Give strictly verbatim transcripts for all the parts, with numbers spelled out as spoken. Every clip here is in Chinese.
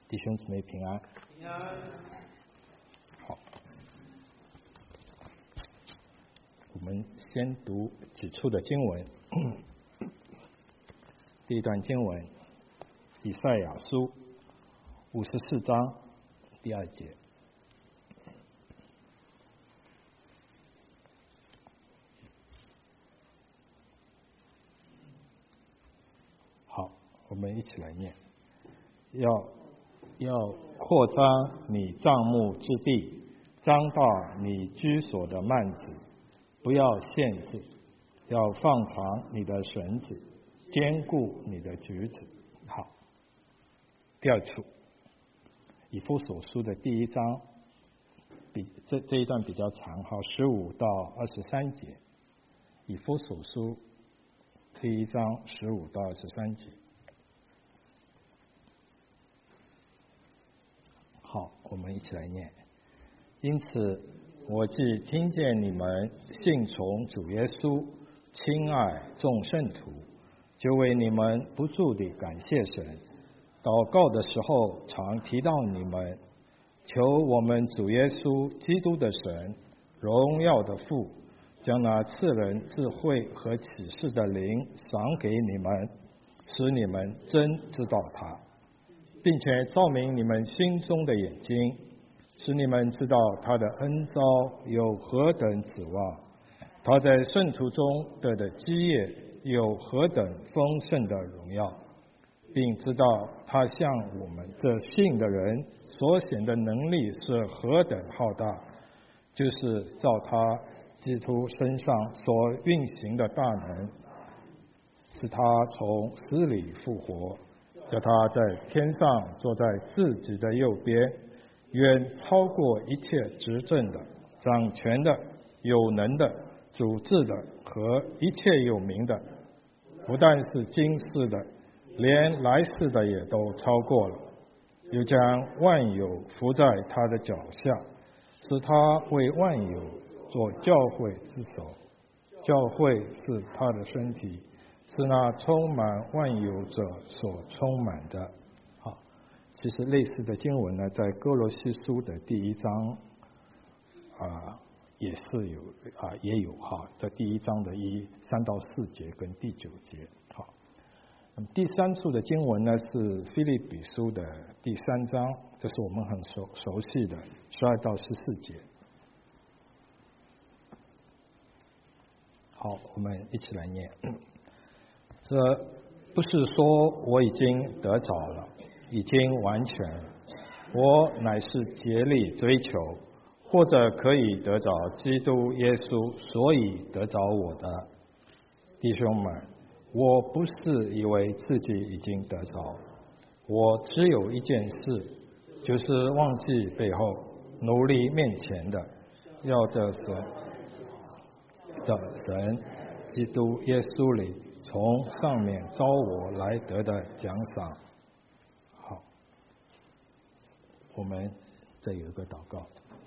弟兄姊妹平安。 平安。 好，我们先读几处的经文。第一段经文，以赛亚书五十四章第二节。好，我们一起来念。要要扩张你帐幕之地，张大你居所的幔子，不要限制，要放长你的绳子，坚固你的举子。好，第二处，以弗所书的第一章，比这这一段比较长，好，十五到二十三节。以弗所书第一章十五到二十三节。好，我们一起来念。因此，我既听见你们信从主耶稣，亲爱众圣徒，就为你们不住地感谢神。祷告的时候，常提到你们，求我们主耶稣基督的神，荣耀的父，将那赐人智慧和启示的灵赏给你们，使你们真知道他，并且照明你们心中的眼睛，使你们知道他的恩召有何等指望，他在圣徒中得的基业有何等丰盛的荣耀，并知道他向我们这信的人所显的能力是何等浩大，就是照他基督身上所运行的大能，使他从死里复活，叫他在天上坐在自己的右边，远超过一切执政的、掌权的、有能的、主治的和一切有名的，不但是今世的，连来世的也都超过了，又将万有伏在他的脚下，使他为万有做教会之首。教会是他的身体，是那充满万有者所充满的。好，其实类似的经文呢，在哥罗西书的第一章啊、呃、也是有啊、呃、也有哈，在第一章的一三到四节跟第九节。好，那么第三处的经文呢是腓立比书的第三章，这是我们很熟熟悉的十二到十四节。好，我们一起来念。这不是说我已经得着了，已经完全了，我乃是竭力追求，或者可以得着基督耶稣，所以得着我的。弟兄们，我不是以为自己已经得着，我只有一件事，就是忘记背后，努力面前的，要得神的神基督耶稣里从上面招我来得的奖赏。好，我们这有一个祷告。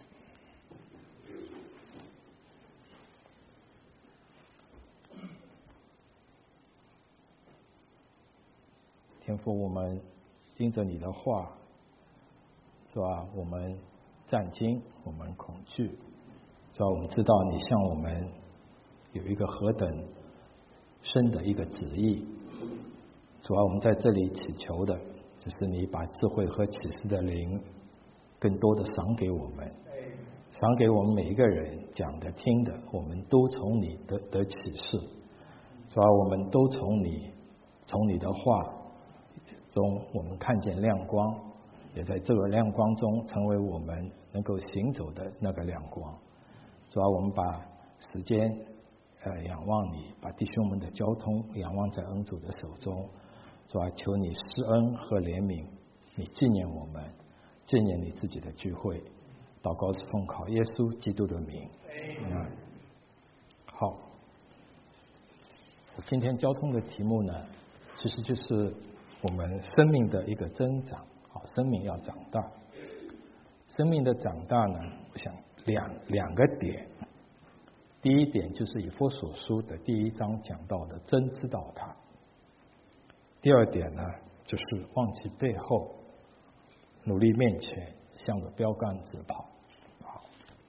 天父，我们盯着你的话，是吧？我们战惊，我们恐惧，是吧？我们知道你向我们有一个何等深的一个旨意，主要我们在这里祈求的就是你把智慧和启示的灵更多的赏给我们，赏给我们每一个人，讲的听的，我们都从你得得启示，主要我们都从你从你的话中我们看见亮光，也在这个亮光中成为我们能够行走的那个亮光。主要我们把时间呃，仰望你，把弟兄们的交通仰望在恩主的手中，主啊，求你施恩和怜悯，你纪念我们，纪念你自己的聚会。祷告是奉靠耶稣基督的名。嗯，好，今天交通的题目呢，其实就是我们生命的一个增长。好，生命要长大，生命的长大呢，我想两两个点。第一点就是以弗所书的第一章讲到的真知道他。第二点呢，就是忘记背后， 努力面前，向着标杆直跑。好，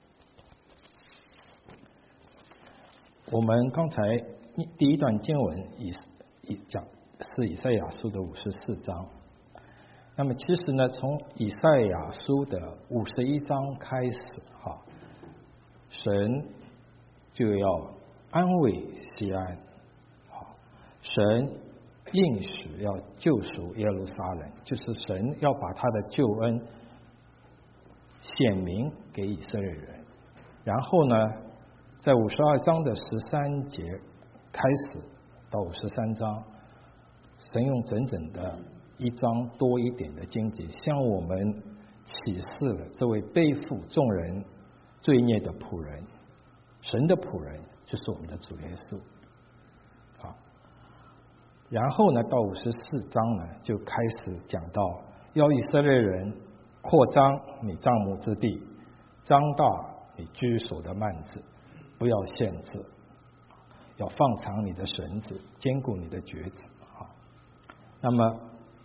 我们刚才第一段经文以以讲是以赛亚书的五十四章。那么其实呢，从以赛亚书的五十一章开始，哈，神就要安慰西安，好，神应许要救赎耶路撒冷，就是神要把他的救恩显明给以色列人。然后呢，在五十二章的十三节开始到五十三章，神用整整的一章多一点的经节，向我们启示了这位背负众人罪孽的仆人，神的仆人就是我们的主耶稣。好，然后呢，到五十四章呢，就开始讲到要以色列人扩张你帐幕之地，张大你居所的幔子，不要限制，要放长你的绳子，坚固你的橛子。好，那么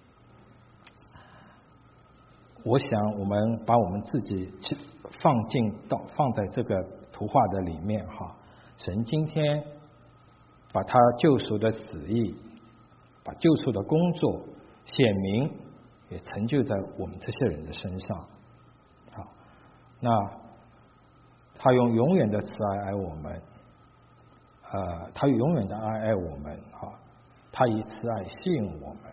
我想我们把我们自己放进到放在这个图画的里面哈，神今天把他救赎的旨意，把救赎的工作显明，也成就在我们这些人的身上。好，那他用永远的慈爱爱我们，呃，他用永远的爱爱我们，哈，他以慈爱吸引我们。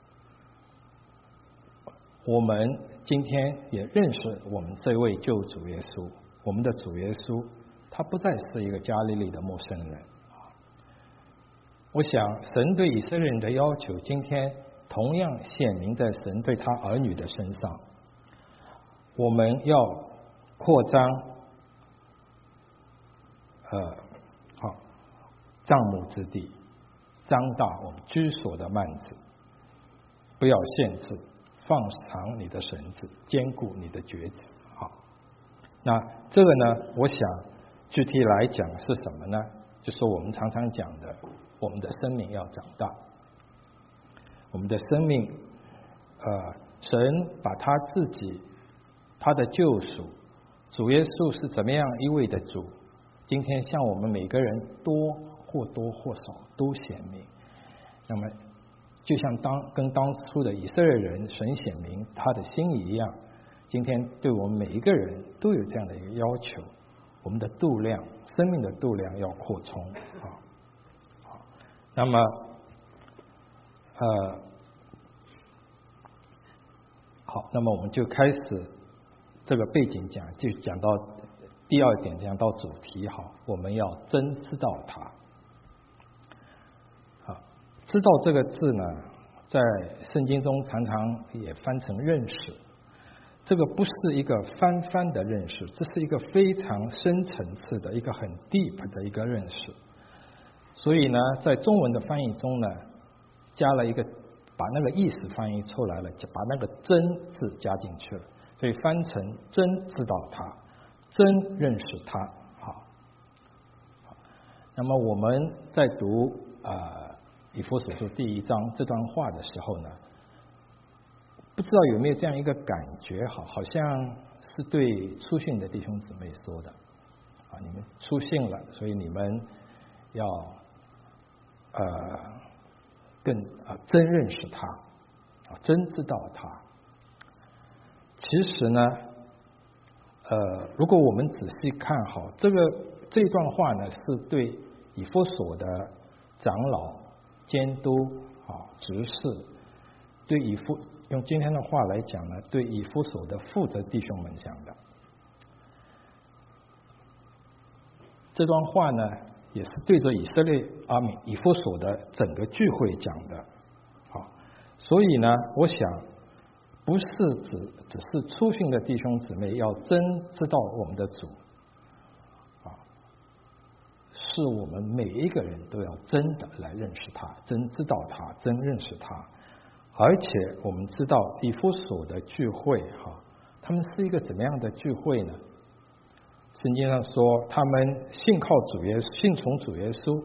我们今天也认识我们这位救主耶稣，我们的主耶稣，他不再是一个加利利的陌生人。我想神对以色列人的要求，今天同样显明在神对他儿女的身上。我们要扩张，呃，好，帐幕之地，张大我们居所的幔子，不要限制，放长你的绳子，坚固你的橛子。好，那这个呢，我想具体来讲是什么呢？就是我们常常讲的，我们的生命要长大。我们的生命，呃，神把他自己，他的救赎，主耶稣是怎么样一位的主，今天向我们每个人多或多或少都显明。那么就像当跟当初的以色列人神显明他的心意一样，今天对我们每一个人都有这样的一个要求，我们的度量，生命的度量要扩充啊。好，那么呃，好，那么我们就开始这个背景讲，就讲到第二点，讲到主题。好，我们要真知道他。好，知道这个字呢，在圣经中常常也翻成认识。这个不是一个泛泛的认识，这是一个非常深层次的一个很 deep 的一个认识。所以呢，在中文的翻译中呢，加了一个把那个意思翻译出来了，就把那个真字加进去了，所以翻成真知道他，真认识他。好，那么我们在读呃以弗所书第一章这段话的时候呢，不知道有没有这样一个感觉，好，好像是对初信的弟兄姊妹说的啊，你们初信了，所以你们要呃更啊真认识他啊，真知道他。其实呢，呃，如果我们仔细看好这个这段话呢，是对以弗所的长老、监督啊、执事，对以弗用今天的话来讲呢，对以弗所的负责弟兄们讲的。这段话呢，也是对着以色列阿米以弗所的整个聚会讲的。好，所以呢，我想不是指只是初信的弟兄姊妹要真知道我们的主啊，是我们每一个人都要真的来认识他，真知道他，真认识他。而且我们知道以弗所的聚会哈，他们是一个怎么样的聚会呢？圣经上说，他们信靠主耶稣，信从主耶稣，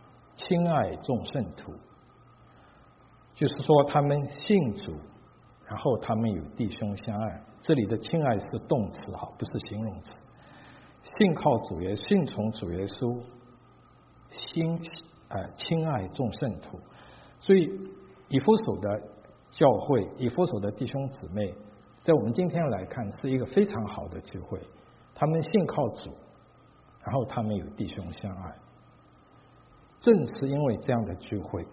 亲爱众圣徒，就是说他们信主， 然后他们有弟兄相爱。这里的亲爱是动词哈，不是形容词。信靠主耶稣，信从主耶稣，心呃亲爱众圣徒。所以以弗所的教会，以弗所的弟兄姊妹，在我们今天来看是一个非常好的聚会。他们信靠主，然后他们有弟兄相爱。正是因为这样的聚会，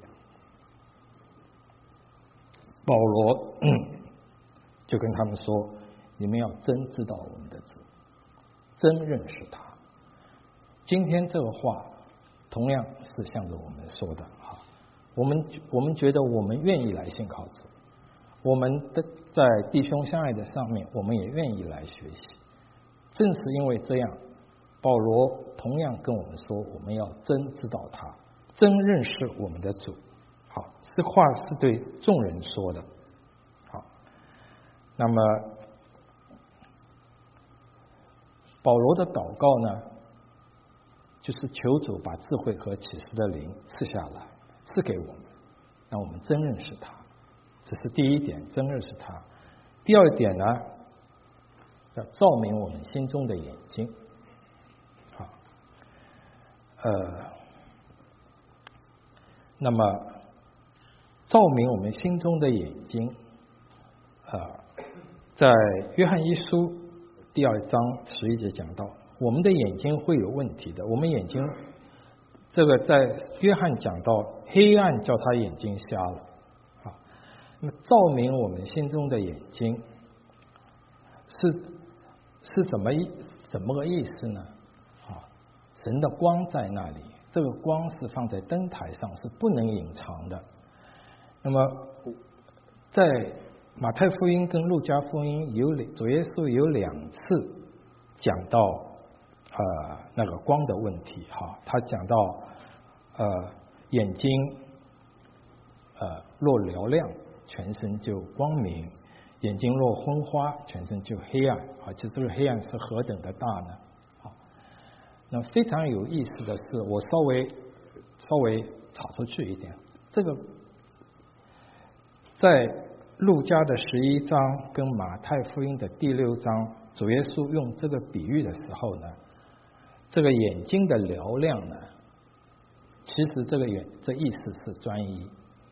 保罗就跟他们说，你们要真知道我们的主，真认识他。今天这个话同样是向着我们说的。我们我们觉得我们愿意来信靠主，我们的在弟兄相爱的上面，我们也愿意来学习。正是因为这样，保罗同样跟我们说，我们要真知道他，真认识我们的主。好，这话是对众人说的。好，那么保罗的祷告呢，就是求主把智慧和启示的灵赐下来，赐给我们，让我们真认识他。这是第一点，真认识他。第二点呢，要照明我们心中的眼睛。好，呃，那么照明我们心中的眼睛，呃，在约翰一书第二章十一节讲到，我们的眼睛会有问题的。我们眼睛，这个在约翰讲到，黑暗叫他眼睛瞎了。啊，那么照明我们心中的眼睛，是是怎么一怎么个意思呢？啊，神的光在那里，这个光是放在灯台上，是不能隐藏的。那么在马太福音跟路加福音有主耶稣有两次讲到呃那个光的问题哈，他讲到呃眼睛呃若嘹亮，全身就光明；眼睛若昏花，全身就黑暗。啊，就这个黑暗是何等的大呢？好，那非常有意思的是，我稍微稍微插出去一点，这个在路加的十一章跟马太福音的第六章，主耶稣用这个比喻的时候呢，这个眼睛的嘹亮呢，其实这个眼这意思是专一。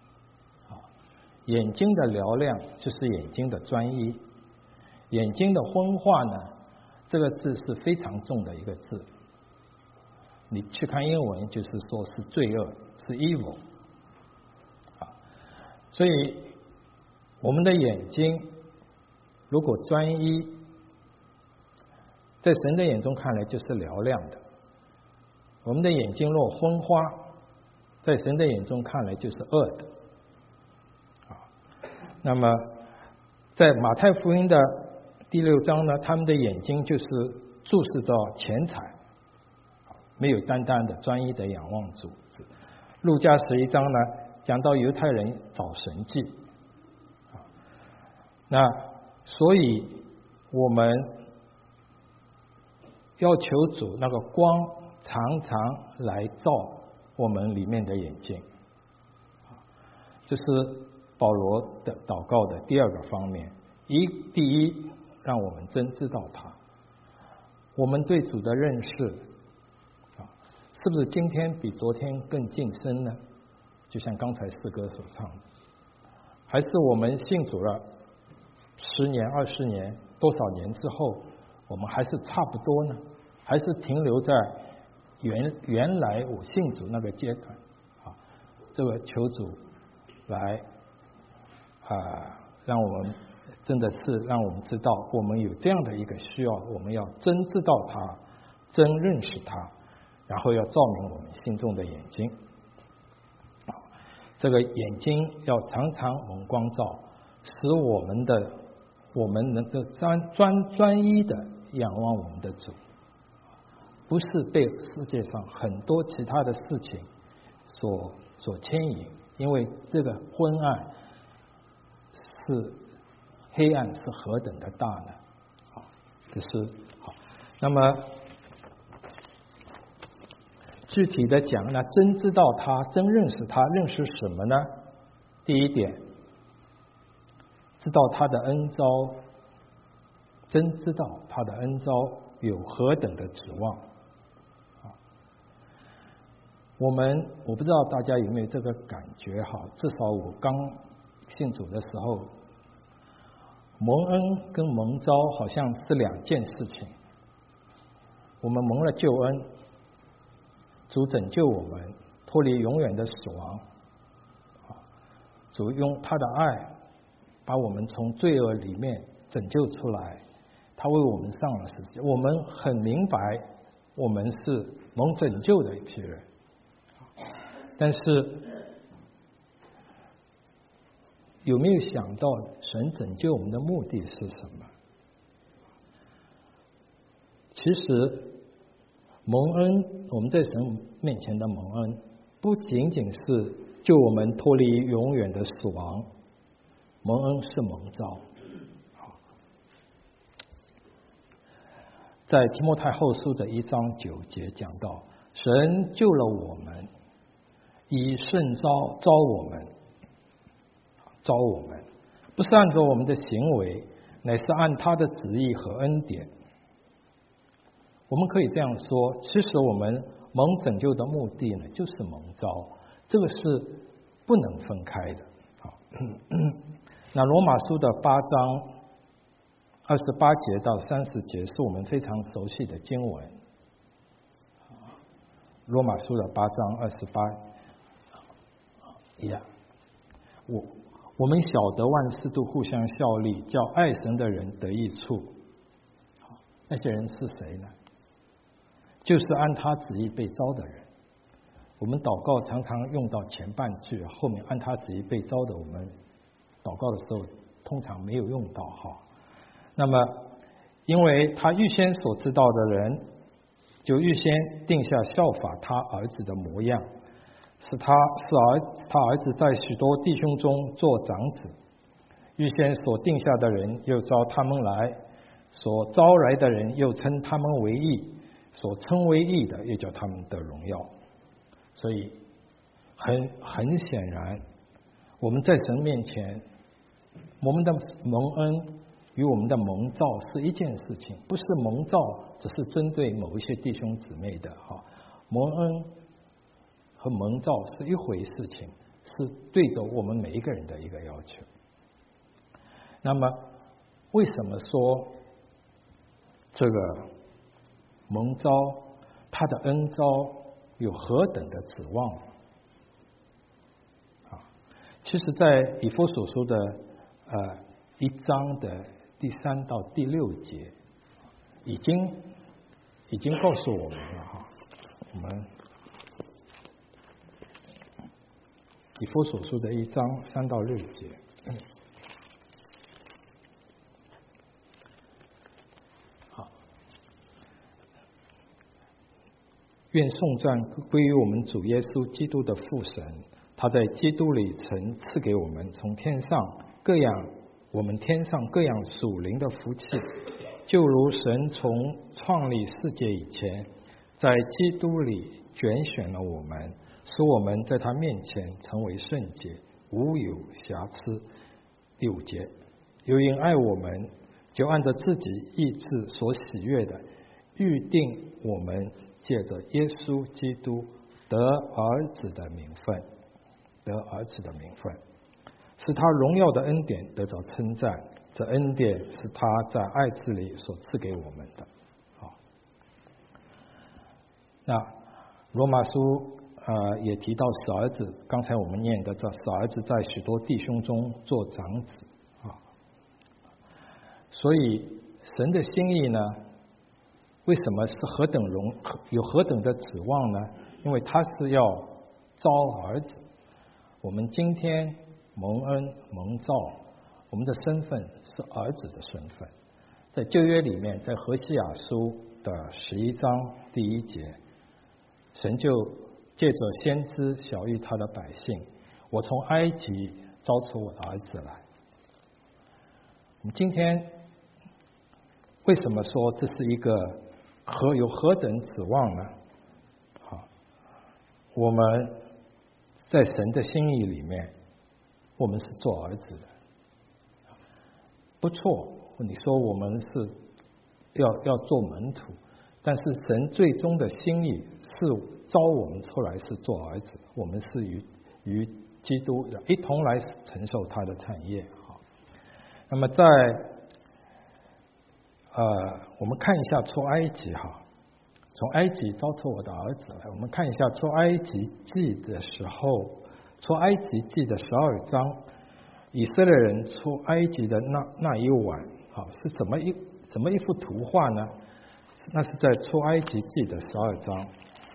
眼睛的嘹亮就是眼睛的专一，眼睛的昏化呢，这个字是非常重的一个字，你去看英文就是说是罪恶，是 evil 啊。所以我们的眼睛如果专一，在神的眼中看来就是嘹亮的；我们的眼睛若昏花，在神的眼中看来就是恶的。那么在马太福音的第六章呢，他们的眼睛就是注视着钱财，没有单单的专一的仰望主。路加十一章呢，讲到犹太人找神迹，那所以我们要求主那个光常常来照我们里面的眼睛，这是保罗的祷告的第二个方面。一，第一，让我们真知道他，我们对主的认识啊，是不是今天比昨天更近深呢？就像刚才诗歌所唱的，还是我们信主了十年、二十年、多少年之后，我们还是差不多呢？还是停留在原原来我信主那个阶段？啊，这个求主来啊，让我们真的是让我们知道，我们有这样的一个需要，我们要真知道他，真认识他，然后要照明我们心中的眼睛。这个眼睛要常常蒙光照，使我们的我们能够专专专一的仰望我们的主，不是被世界上很多其他的事情所所牵引，因为这个昏暗是黑暗是何等的大呢？好，这是好。那么具体的讲呢，真知道他，真认识他，认识什么呢？第一点， 知道他的恩召，真知道他的恩召有何等的指望。我们我不知道大家有没有这个感觉哈，至少我刚信主的时候，蒙恩跟蒙召好像是两件事情。我们蒙了救恩，主拯救我们脱离永远的死亡，主用他的爱把我们从罪恶里面拯救出来，他为我们上了十字架，我们很明白我们是蒙拯救的一批人。但是有没有想到神拯救我们的目的是什么？其实蒙恩，我们在神面前的蒙恩不仅仅是救我们脱离永远的死亡，蒙恩是蒙召。在提摩太后书的一章九节讲到，神救了我们，以圣召召我们，召我们，不是按照我们的行为，乃是按他的旨意和恩典。我们可以这样说，其实我们蒙拯救的目的呢，就是蒙召，这个是不能分开的。那罗马书的八章二十八节到三十节是我们非常熟悉的经文。罗马书的八章二十八呀，我我们晓得万事都互相效力，叫爱神的人得益处。那些人是谁呢？就是按他旨意被召的人。我们祷告常常用到前半句，后面按他旨意被召的，我们祷告的时候通常没有用到哈。那么，因为他预先所知道的人，就预先定下效法他儿子的模样，使他是儿他儿子在许多弟兄中做长子。预先所定下的人，又召他们来；所招来的人，又称他们为义；所称为义的，又叫他们得荣耀。所以很很显然，我们在神面前，我们的蒙恩与我们的蒙召是一件事情，不是蒙召只是针对某一些弟兄姊妹的哈。蒙恩和蒙召是一回事情，是对着我们每一个人的一个要求。那么为什么说这个蒙召他的恩召有何等的指望啊？其实在以弗所书的呃一章的第三到第六节已经已经告诉我们了哈。我们以弗所书的一章三到六节，好，愿颂赞归于我们主耶稣基督的父神，他在基督里曾赐给我们从天上各样我们天上各样属灵的福气，就如神从创立世界以前，在基督里拣选了我们，使我们在他面前成为圣洁，无有瑕疵。第五节，又因爱我们，就按照自己意志所喜悦的，预定我们借着耶稣基督得儿子的名分，得儿子的名分，使他荣耀的恩典得着称赞。这恩典是他在爱子里所赐给我们的。好，那罗马书呃也提到使儿子，刚才我们念的这使儿子在许多弟兄中做长子啊。所以神的心意呢，为什么是何等荣有何等的指望呢？因为他是要招儿子。我们今天蒙恩蒙召，我们的身份是儿子的身份。在旧约里面，在何西亚书的十一章第一节，神就借着先知晓谕他的百姓，我从埃及招出我的儿子来。我们今天为什么说这是一个何有何等指望呢？好，我们在神的心意里面，我们是做儿子的。 不错，你说我们是要要做门徒，但是神最终的心意是招我们出来是做儿子，我们是与与基督一同来承受他的产业。那么在呃，我们看一下出埃及哈，从埃及招出我的儿子来。我们看一下出埃及记的时候，出埃及记的十二章，以色列人出埃及的那那一晚，好是怎么一怎么一幅图画呢？那是在出埃及记的十二章。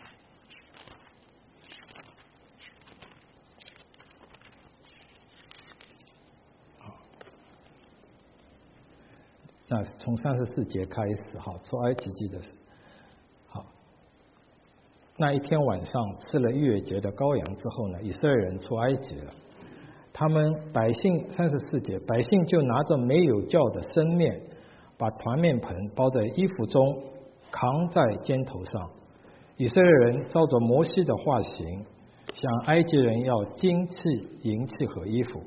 那从三十四节开始，好，出埃及记的，好，那一天晚上吃了逾越节的羔羊之后呢，以色列人出埃及了。他们百姓三十四节，百姓就拿着没有酵的生面，把团面盆包在衣服中，扛在肩头上。以色列人照着摩西的画型，向埃及人要金器、银器和衣服。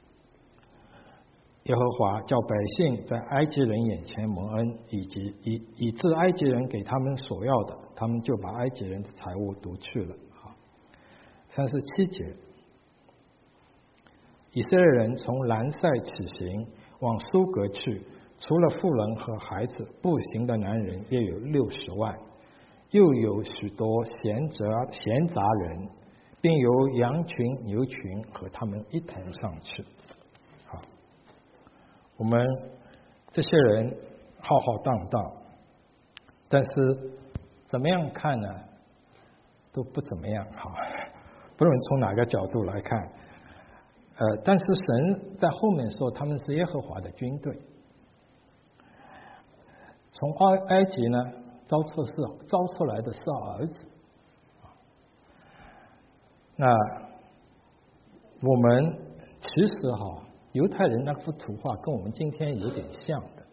耶和华叫百姓在埃及人眼前蒙恩，以及以以致埃及人给他们所要的，他们就把埃及人的财物夺去了。三十七节，以色列人从兰塞起行，往苏格去，除了妇人和孩子，步行的男人约有六十万，又有许多闲杂闲杂人，并有羊群、牛群和他们一同上去。我们这些人浩浩荡荡，但是怎么样看呢？都不怎么样哈。不论从哪个角度来看，呃，但是神在后面说他们是耶和华的军队。从埃埃及呢招出是招出来的是儿子。那我们其实哈。犹太人那幅图画跟我们今天有点像的，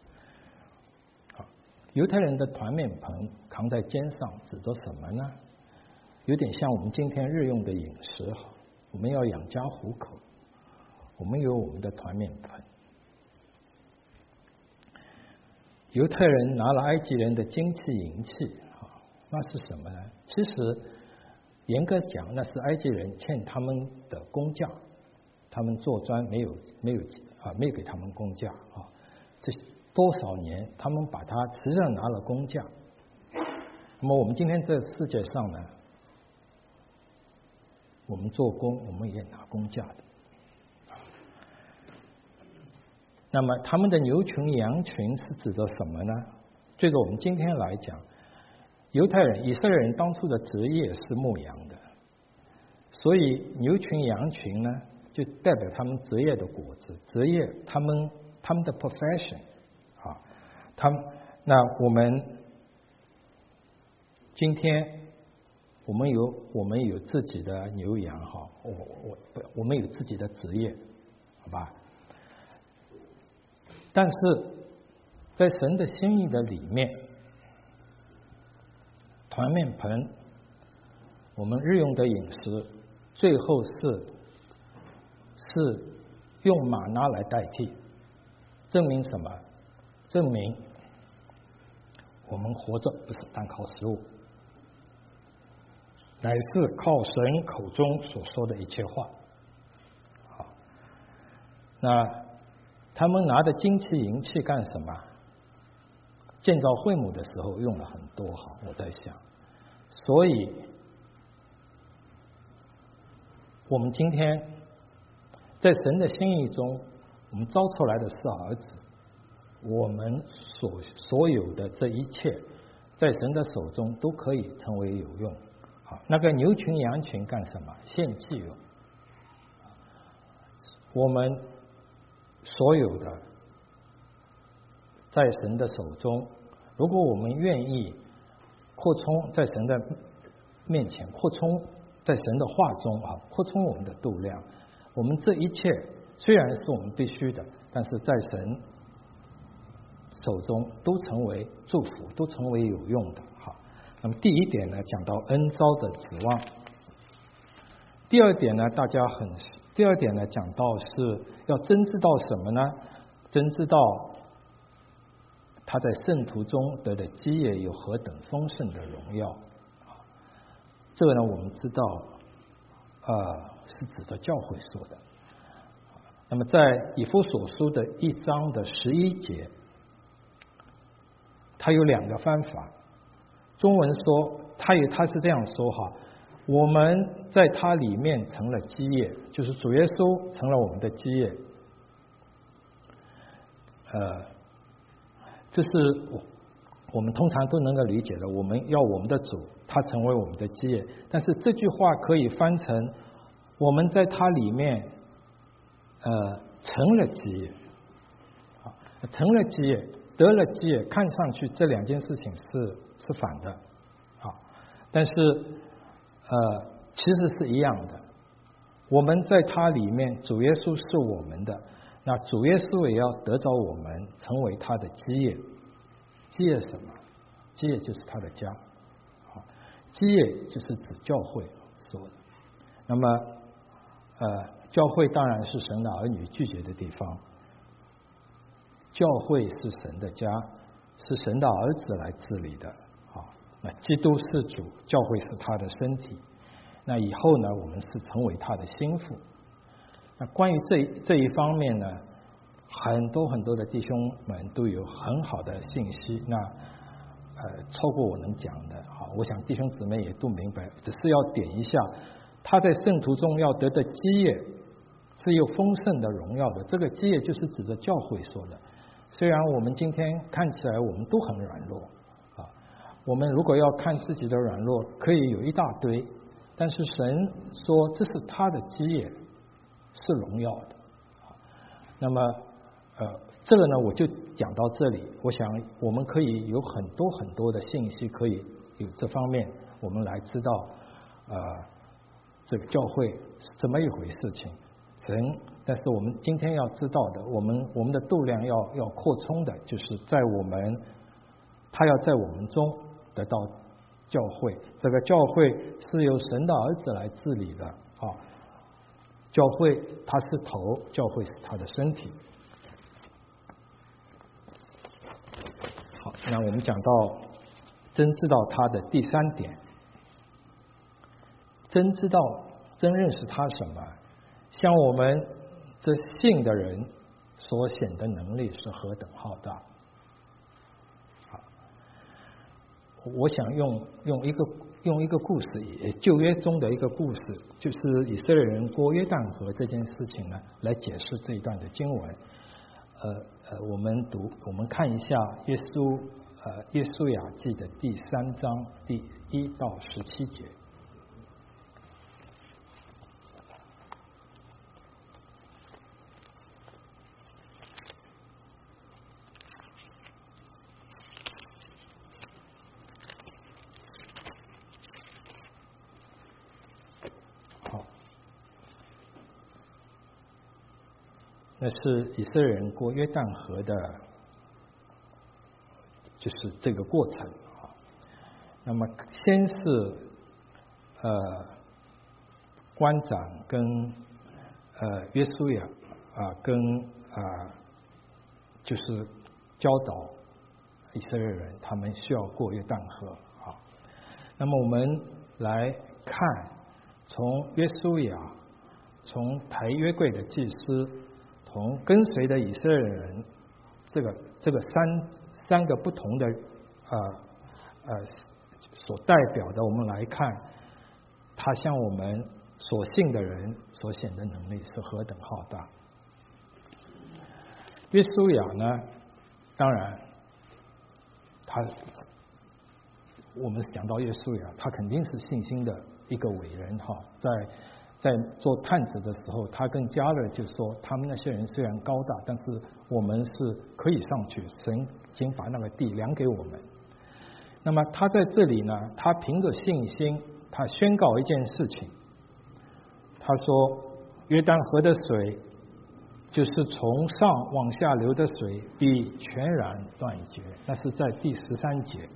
犹太人的团面盆扛在肩上，指着什么呢？有点像我们今天日用的饮食，我们要养家糊口，我们有我们的团面盆。犹太人拿了埃及人的金器银器，那是什么呢？其实严格讲，那是埃及人欠他们的工价。他们做砖没有没有啊，没有给他们工价啊，这多少年他们把它实际上拿了工价。那么我们今天这世界上呢，我们做工我们也拿工价的。那么他们的牛群羊群是指着什么呢？对着我们今天来讲，犹太人以色列人当初的职业是牧羊的，所以牛群羊群呢就代表他们职业的果子，职业他们他们的 profession 啊，他们那我们今天我们有我们有自己的牛羊哈，我我我们有自己的职业，好吧？但是在神的心意的里面，团面盆，我们日用的饮食，最后是。是用玛纳来代替，证明什么？证明我们活着不是单靠食物，乃是靠神口中所说的一切话。好，那他们拿的金器银器干什么？建造会幕的时候用了很多哈，我在想，所以我们今天。在神的心意中，我们招出来的是儿子，我们所所有的这一切，在神的手中都可以成为有用。好，那个牛群羊群干什么？献祭用。我们所有的在神的手中，如果我们愿意扩充在神的面前，扩充在神的话中啊，扩充我们的度量。我们这一切虽然是我们必须的，但是在神手中都成为祝福，都成为有用的。好，那么第一点呢，讲到恩召的指望；第二点呢，大家很第二点呢，讲到是要真知道什么呢？ 真知道他在圣徒中得的基业有何等丰盛的荣耀。这个呢，我们知道，呃，是指着教会说的。那么在以弗所书的一章的十一节，他有两个翻法。中文说，他也他是这样说哈，我们在他里面成了基业，就是主耶稣成了我们的基业。呃，这是我我们通常都能够理解的，我们要我们的主他成为我们的基业，但是这句话可以翻成我们在他里面呃成了基业，成了基业得了基业，看上去这两件事情是是反的啊，但是呃其实是一样的。我们在他里面，主耶稣是我们的，那主耶稣也要得着我们，成为他的基业。基业什么？基业就是他的家。好，基业就是指教会说的。那么，呃，教会当然是神的儿女聚集的地方。教会是神的家，是神的儿子来治理的。好，那基督是主，教会是他的身体。那以后呢，我们是成为他的心腹。那关于这这一方面呢，很多很多的弟兄们都有很好的信息，那呃超过我能讲的。好，我想弟兄姊妹也都明白，只是要点一下，他在圣徒中要得的基业是有丰盛的荣耀的。这个基业就是指着教会说的。虽然我们今天看起来我们都很软弱啊，我们如果要看自己的软弱，可以有一大堆。但是神说这是他的基业，是荣耀的。那么呃，这个呢我就讲到这里。我想我们可以有很多很多的信息，可以有这方面我们来知道呃这个教会是怎么一回事情。神，但是我们今天要知道的，我们我们的度量要要扩充的，就是在我们他要在我们中得到教会，这个教会是由神的儿子来治理的啊。教会它是头，教会是他的身体。好，那我们讲到真知道他的第三点，真知道真认识他什么，像我们这信的人所显的能力是何等浩大。我想用用一个用一个故事，也旧约中的一个故事，就是以色列人过约旦河这件事情呢，来解释这一段的经文。呃呃，我们读我们看一下耶稣呃约书亚记的第三章第一到十七节。那是以色列人过约旦河的，就是这个过程啊。那么先是呃官长跟呃约书亚啊跟啊就是教导以色列人，他们需要过约旦河啊。那么我们来看，从约书亚，从抬约柜的祭司，从跟随的以色列人，这个这个三三个不同的呃呃所代表的，我们来看，他向我们所信的人所显的能力是何等浩大。约书亚呢，当然他我们讲到约书亚，他肯定是信心的一个伟人哈，在在做探子的时候，他跟迦勒就说，他们那些人虽然高大，但是我们是可以上去，神已经把那个地量给我们。那么他在这里呢，他凭着信心，他宣告一件事情，他说约旦河的水就是从上往下流的水必全然断绝，那是在第十三节。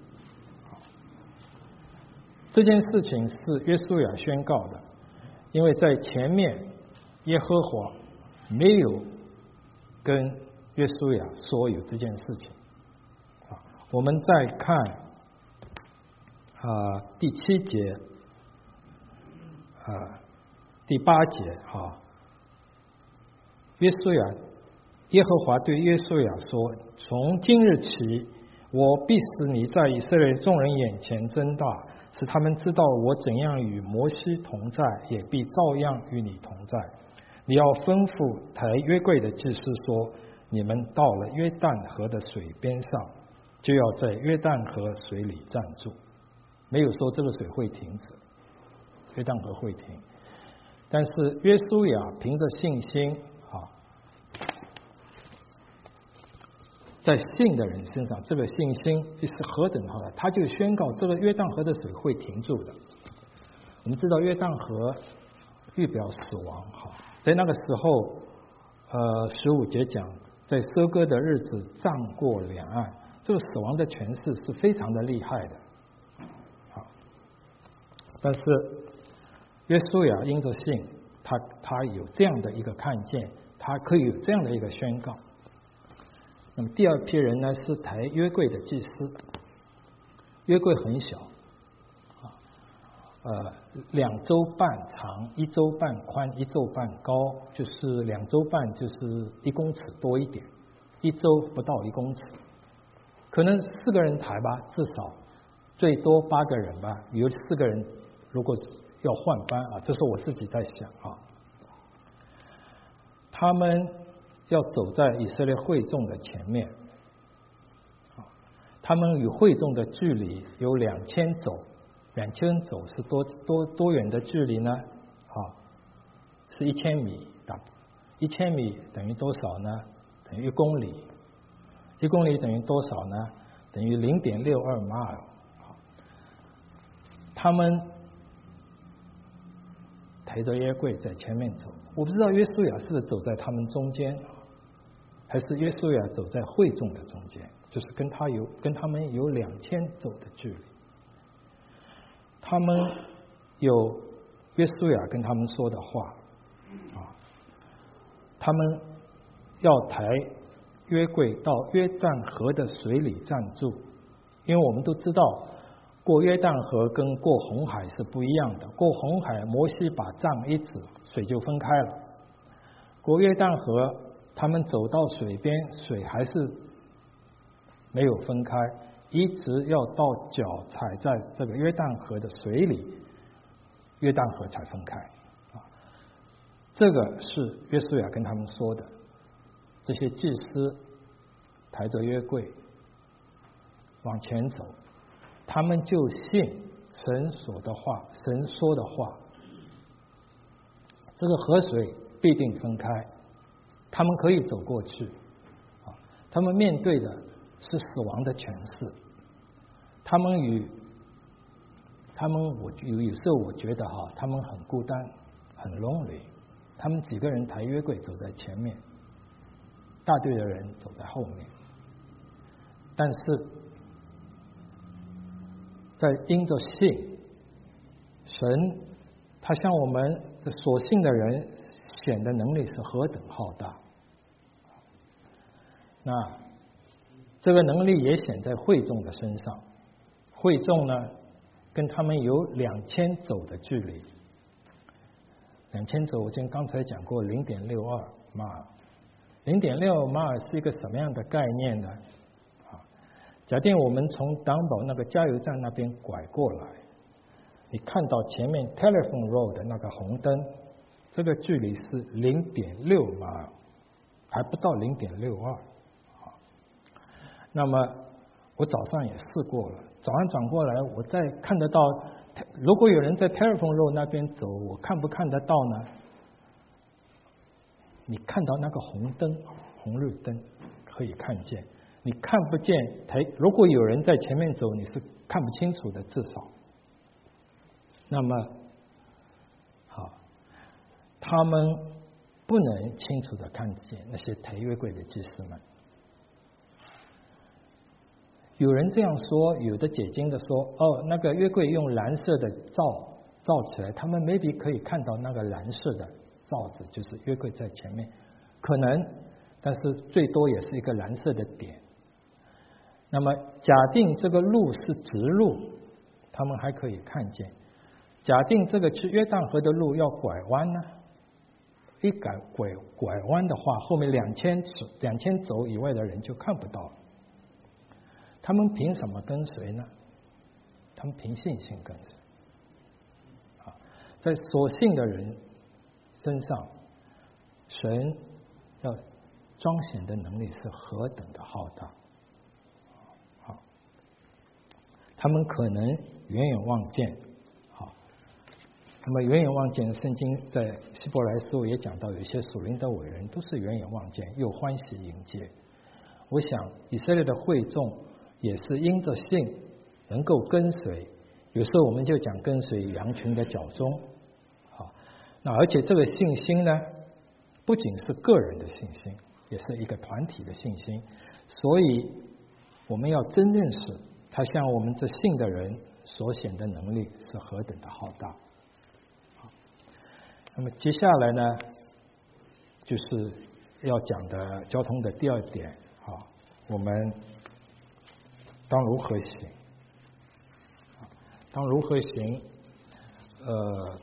这件事情是约书亚宣告的，因为在前面耶和华没有跟约书亚说有这件事情。啊，我们再看啊、呃、第七节啊、呃、第八节哈，约书亚耶和华对约书亚说：从今日起，我必使你在以色列众人眼前增大，使他们知道我怎样与摩西同在，也必照样与你同在。你要吩咐抬约柜的祭司说：你们到了约旦河的水边上，就要在约旦河水里站住。没有说这个水会停止，约旦河会停，但是约书亚凭着信心啊，在信的人身上，这个信心是何等好的，他就宣告这个约旦河的水会停住的。我们知道约旦河预表死亡，哈，在那个时候，呃，十五节讲，在收割的日子涨过两岸，这个死亡的权势是非常的厉害的，好，但是约书亚因着信，他他有这样的一个看见，他可以有这样的一个宣告。那么第二批人呢，是抬约柜的祭司。约柜很小，啊，呃，两周半长，一周半宽，一周半高，就是两周半就是一公尺多一点，一周不到一公尺，可能四个人抬吧，至少最多八个人吧，有四个人如果要换班啊，这是我自己在想啊，他们要走在以色列会众的前面，他们与会众的距离有两千走，两千走是多多多远的距离呢？啊，是一千米，一千米等于多少呢？等于一公里，一公里等于多少呢？等于零点六二 mile。他们抬着约柜在前面走，我不知道约书亚是不是走在他们中间，还是约书亚走在会众的中间，就是跟他有跟他们有两千走的距离。他们有约书亚跟他们说的话啊，他们要抬约柜到约旦河的水里站住，因为我们都知道过约旦河跟过红海是不一样的，过红海摩西把杖一指，水就分开了，过约旦河他们走到水边，水还是没有分开，一直要到脚踩在这个约旦河的水里，约旦河才分开啊。这个是约书亚跟他们说的。这些祭司抬着约柜往前走，他们就信神说的话，神说的话，这个河水必定分开，他们可以走过去啊。他们面对的是死亡的权势，他们与他们我有有时候我觉得哈，他们很孤单，很 lonely。他们几个人抬约柜走在前面，大队的人走在后面，但是在因着信，神他向我们所信的人显的能力是何等浩大。那这个能力也显在会众的身上，会众呢跟他们有两千走的距离，两千走我今天刚才讲过零点六二马，零点六二马是一个什么样的概念呢？假定我们从党堡那个加油站那边拐过来，你看到前面 Telephone Road 的那个红灯，这个距离是零点六马，还不到零点六二。那么我早上也试过了，早上转过来，我再看得到，如果有人在 Telephone Road 那边走，我看不看得到呢？你看到那个红灯，红绿灯可以看见，你看不见台，如果有人在前面走，你是看不清楚的，至少。那么，好，他们不能清楚的看见那些抬约柜的祭司们。有人这样说，有的解经的说，哦，那个约柜用蓝色的罩罩起来，他们 maybe 可以看到那个蓝色的罩子，就是约柜在前面，可能， 但是最多也是一个蓝色的点。那么假定这个路是直路，他们还可以看见；假定这个去约旦河的路要拐弯呢，一改拐拐弯的话，后面两千尺两千走以外的人就看不到了。他们凭什么跟随呢？他们凭信心跟随。啊，在所信的人身上，神要彰显的能力是何等的浩大。好，他们可能远远望见。好，那么远远望见，圣经在希伯来书也讲到，有些属灵的伟人都是远远望见，又欢喜迎接。我想以色列的会众也是因着信能够跟随，有时候我们就讲跟随羊群的脚踪。好，那而且这个信心呢，不仅是个人的信心，也是一个团体的信心。所以我们要真认识他向我们这信的人所显的能力是何等的浩大。好，那么接下来呢，就是要讲的交通的第二点。好，我们当如何行？当如何行？呃，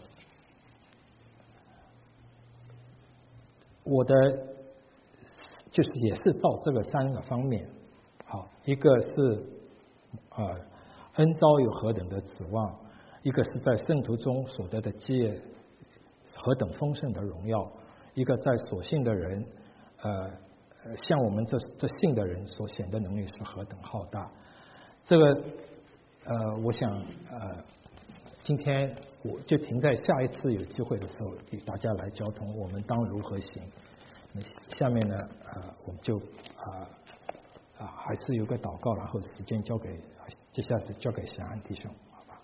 我的就是也是照这个三个方面。好，一个是呃恩召有何等的指望，一个是在圣徒中所得的基业何等丰盛的荣耀，一个在所信的人呃向我们这这信的人所显的能力是何等浩大。这个呃，我想呃，今天我就停在下一次有机会的时候与大家来交通，我们当如何行？下面呢，呃，我们就啊啊、呃，还是有个祷告，然后时间交给接下来交给祥安弟兄，好吧？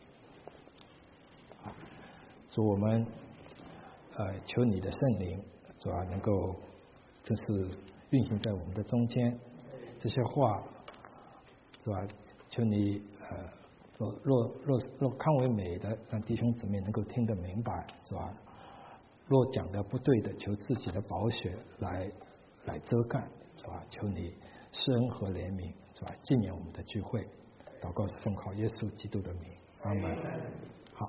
好，主我们呃求你的圣灵，主啊能够真是运行在我们的中间，这些话。是吧？求你呃，若若若若看为美的，让弟兄姊妹能够听得明白，是吧？若讲的不对的，求自己的宝血来来遮盖，是吧？求你施恩和怜悯，是吧？纪念我们的聚会，祷告是奉靠耶稣基督的名，阿门。好。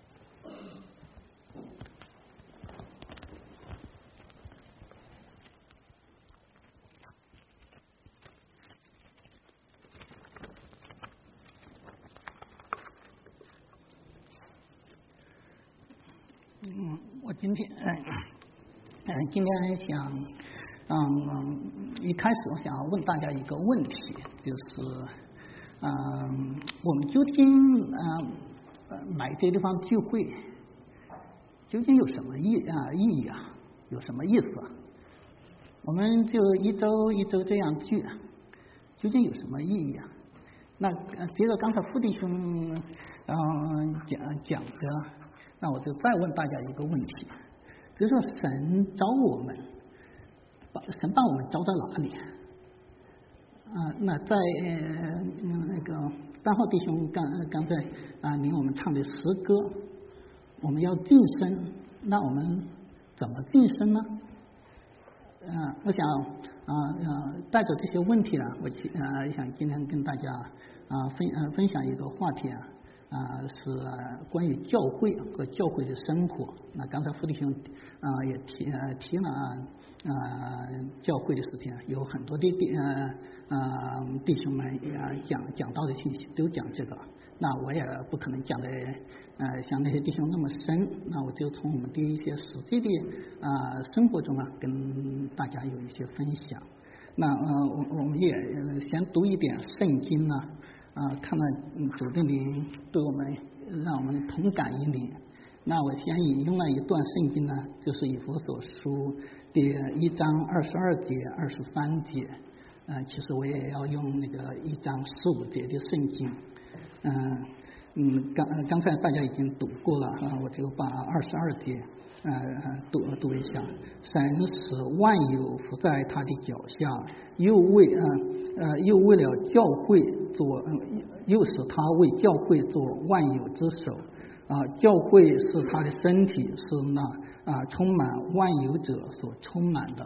嗯，我今天嗯嗯，今天想嗯，一开始我想问大家一个问题，就是嗯，我们究竟嗯来这地方聚会，究竟有什么意啊意义啊？有什么意思啊？我们就一周一周这样聚，究竟有什么意义啊？那接着刚才傅弟兄嗯讲讲的。那我就再问大家一个问题，就是说神招我们，把神把我们招到哪里？啊，那在呃那个三号弟兄刚刚才啊领我们唱的诗歌，我们要晋升，那我们怎么晋升呢？嗯、呃，我想啊呃带着这些问题呢，我啊想今天跟大家啊分呃分享一个话题啊。啊，是关于教会和教会的生活。那刚才傅弟兄啊也提呃提了啊教会的事情，有很多的弟呃呃弟兄们啊讲讲到的信息都讲这个。那我也不可能讲的呃像那些弟兄那么深，那我就从我们的一些实际的啊生活中啊跟大家有一些分享。那呃我我们也先读一点圣经呢。啊，看到主的灵对我们，让我们同感一灵。那我先引用了一段圣经呢，就是以弗所书第一章二十二节、二十三节。呃，其实我也要用那个一章十五节的圣经。嗯嗯，刚刚才大家已经读过了啊，我就把二十二节呃读读一下。神使万有伏在他的脚下，又为呃呃又为了教会做，又使他为教会做万有之首。啊，教会是他的身体，是那啊充满万有者所充满的。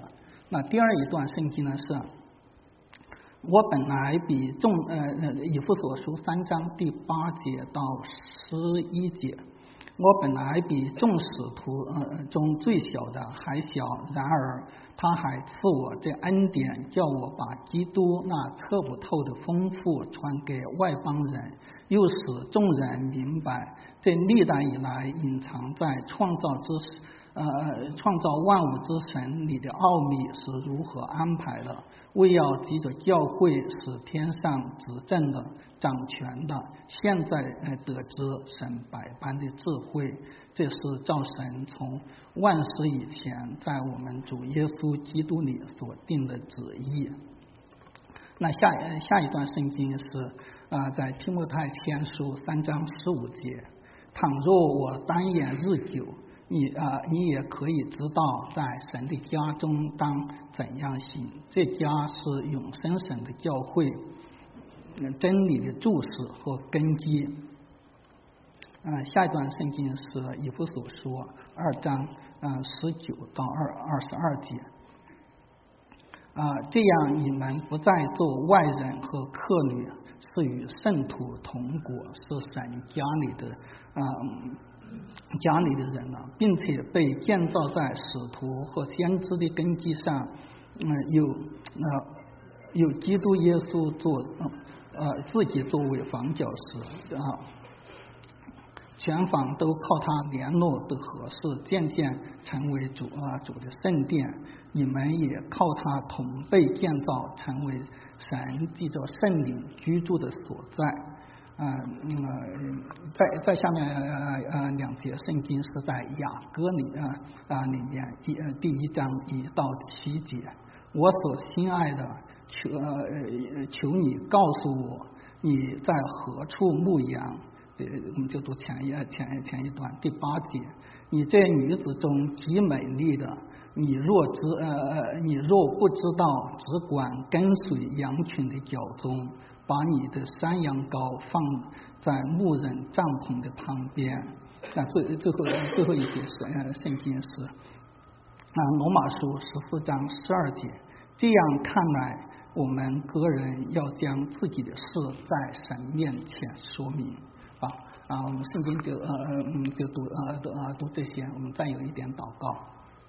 那第二一段圣经呢是，我本来比众呃呃以弗所书三章第八节到十一节，我本来比众使徒呃中最小的还小，然而他还赐我这恩典，叫我把基督那测不透的丰富传给外邦人，又使众人明白这历代以来隐藏在创造之呃创造万物之神里的奥秘是如何安排的，为要藉着教会使天上执政的掌权的现在呃得知神百般的智慧，这是照神从万世以前在我们主耶稣基督里所定的旨意。那下下一段圣经是啊、呃，在提摩太前书三章十五节，倘若我单言日久，你啊、呃，你也可以知道，在神的家中当怎样行。这家是永生神的教会，真理的注释和根基。呃，下一段圣经是以弗所书二章呃十九到二二十二节。啊、呃，这样你们不再做外人和客旅，是与圣徒同国，是神家里的啊。呃家里的人了，并且被建造在使徒和先知的根基上，嗯、呃，有呃有基督耶稣做呃自己作为房角石啊，全房都靠他联络的合适，渐渐成为主啊主的圣殿。你们也靠他同被建造，成为神藉着圣灵居住的所在。呃嗯，在在下面呃呃两节圣经是在雅歌里啊啊、呃、里面第呃第一章一到七节。我所心爱的，求呃求你告诉我你在何处牧羊。呃，我们就读前一前前一段第八节。你这女子中极美丽的，你若知呃你若不知道，只管跟随羊群的脚踪。把你的山羊羔放在牧人帐篷的旁边。啊，最最后最后一节是圣经是啊罗马书十四章十二节。这样看来，我们个人要将自己的事在神面前说明。好啊，我们圣经就呃嗯就读呃读啊读这些，我们再有一点祷告。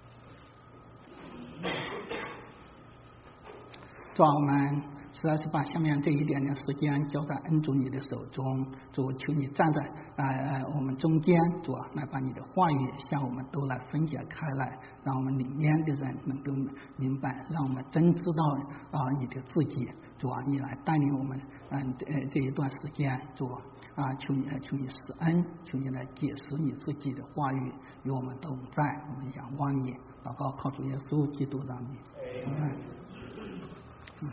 主啊，我们实在是把下面这一点点时间交在恩主你的手中，主求你站在呃我们中间，主啊，来把你的话语向我们都来分解开来，让我们里面的人能够明白，让我们真知道啊、呃、你的自己，主啊，你来带领我们嗯呃这一段时间，主啊，求你求你施恩，求你来解释你自己的话语，与我们同在，我们仰望你，祷告靠主耶稣基督的名，嗯。嗯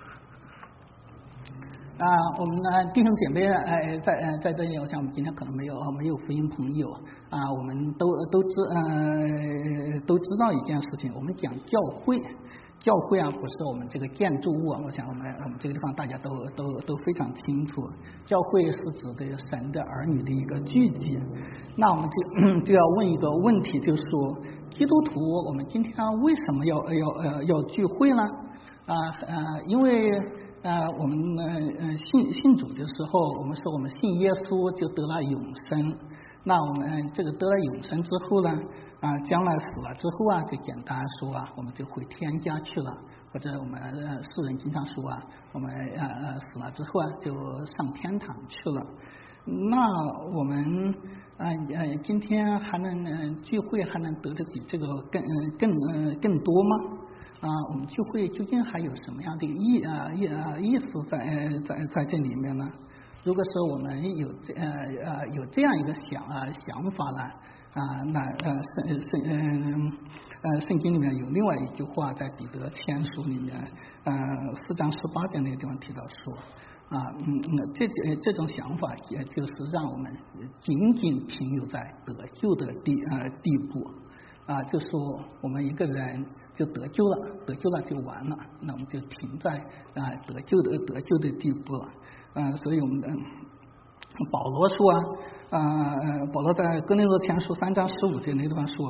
啊，我们呢弟兄姐妹呃在呃在这里，我想我们今天可能没有没有福音朋友啊，我们都都知呃都知道一件事情，我们讲教会，教会啊不是我们这个建筑物，我想我们我们这个地方大家都都都非常清楚，教会是指的神的儿女的一个聚集。那我们就就要问一个问题，就是说基督徒我们今天为什么要要呃要聚会呢？啊呃因为呃，我们呃信信主的时候，我们说我们信耶稣就得了永生。那我们这个得了永生之后呢，啊，将来死了之后啊，就简单说啊，我们就回天家去了，或者我们呃世人经常说啊，我们呃呃死了之后啊，就上天堂去了。那我们呃呃今天还能呃聚会还能得的比这个更更呃更多吗？啊，我们聚会究竟还有什么样的意啊意啊意思在在在这里面呢？如果说我们有这呃呃有这样一个想啊想法呢，啊，那呃圣圣嗯呃圣经里面有另外一句话，在彼得前书里面，呃四章十八节那个地方提到说，啊嗯嗯这这这种想法，也就是让我们仅仅停留在得救的地呃地步。啊，就说我们一个人就得救了，得救了就完了，那我们就停在啊得救的得救的地步了。嗯、呃，所以我们的保罗说啊，呃，保罗在哥林多前书三章十五节那地方说，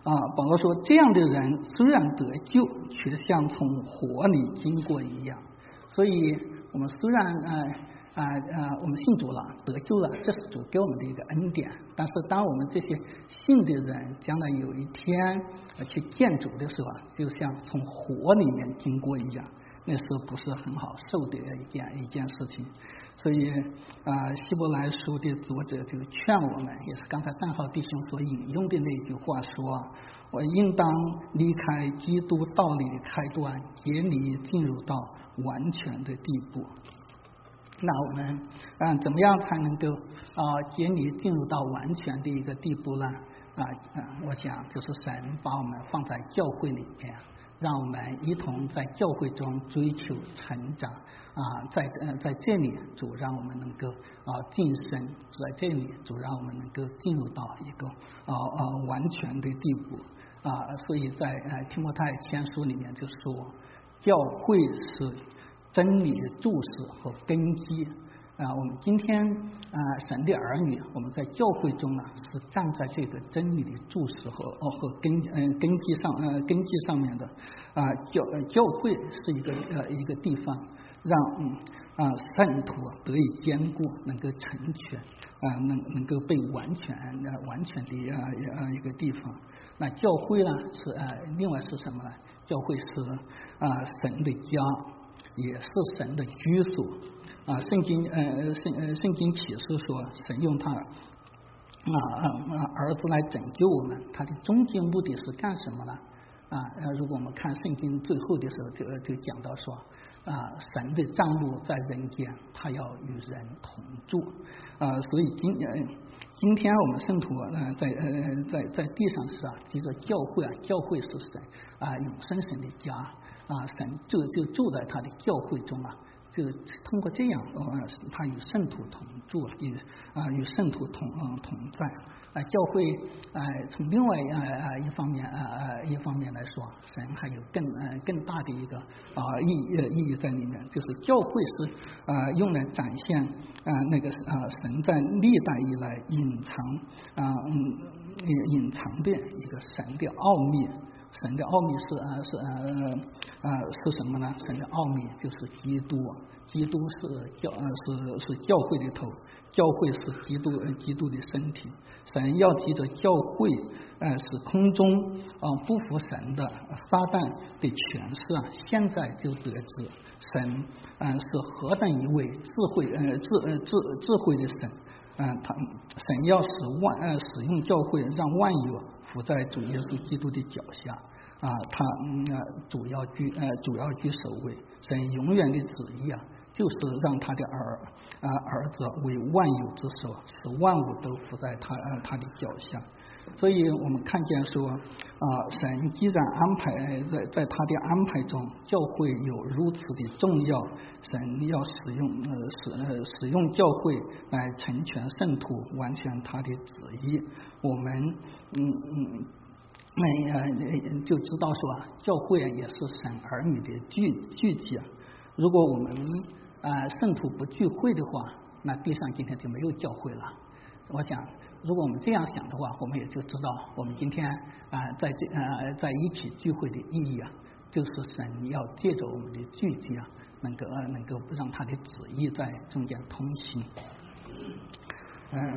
啊，保罗说，这样的人虽然得救，却像从火里经过一样。所以我们虽然呃啊啊，我们信主了，得救了，这是主给我们的一个恩典。但是，当我们这些信的人将来有一天去见主的时候啊，就像从火里面经过一样，那时候不是很好受的一件一件事情。所以啊，希伯来书的作者就劝我们，也是刚才单浩弟兄所引用的那句话说：“我应当离开基督道理的开端，竭力进入到完全的地步。”那我们嗯，怎么样才能够啊竭力进入到完全的一个地步呢？啊啊，我想就是神把我们放在教会里面，让我们一同在教会中追求成长啊，在呃在这里主让我们能够啊晋升，在这里主让我们能够进入到一个啊啊完全的地步啊。所以在呃提摩太前书里面就说，教会是真理的柱石和根基啊。我们今天啊神的儿女，我们在教会中呢是站在这个真理的柱石和哦和根嗯、呃、根基上呃根基上面的啊。教呃教会是一个呃一个地方，让嗯啊圣徒得以坚固，能够成全啊，能能够被完全呃完全的啊啊一个地方。那教会呢是呃另外是什么呢？教会是啊神的家，也是神的居所啊。圣经呃圣呃圣经启示说，神用他啊啊儿子来拯救我们，他的终极目的是干什么呢？啊呃，如果我们看圣经最后的时候就就讲到说啊，神的帐幕在人间，他要与人同住啊。所以今呃今天我们圣徒呃在呃在在地上是啊，记着教会啊，教会是神啊永生神的家啊，神就就住在他的教会中啊。就通过这样，呃，他与圣徒同住，与啊与圣徒同嗯同在。啊，教会啊、呃，从另外啊啊一方面啊啊一方面来说，神还有更呃更大的一个啊意呃意义在里面，就是教会是啊用来展现啊那个啊神在历代以来隐藏啊嗯隐藏的一个神的奥秘。神的奥秘是啊是呃啊是什么呢？神的奥秘就是基督，基督是教呃是是教会的头，教会是基督呃基督的身体。神要记着教会呃是空中啊、呃、不服神的撒旦的权势啊，现在就得知神啊、呃、是何等一位智慧呃智呃智智慧的神。嗯、呃，他神要使万呃使用教会，让万有伏在主耶稣基督的脚下啊，他嗯呃主要居呃主要居首位。神永远的旨意啊，就是让他的儿啊儿子为万有之首，使万物都伏在他呃他的脚下。所以我们看见说啊，神既然安排在在他的安排中，教会有如此的重要，神要使用呃使呃使用教会来成全圣徒，完全他的旨意。我们嗯嗯那呃就知道说啊，教会也是神儿女的聚聚集啊。如果我们啊圣徒不聚会的话，那地上今天就没有教会了。我想，如果我们这样想的话，我们也就知道，我们今天啊、呃，在这呃在一起聚会的意义啊，就是神要借着我们的聚集啊，能够呃能够让他的旨意在中间通行。嗯、呃，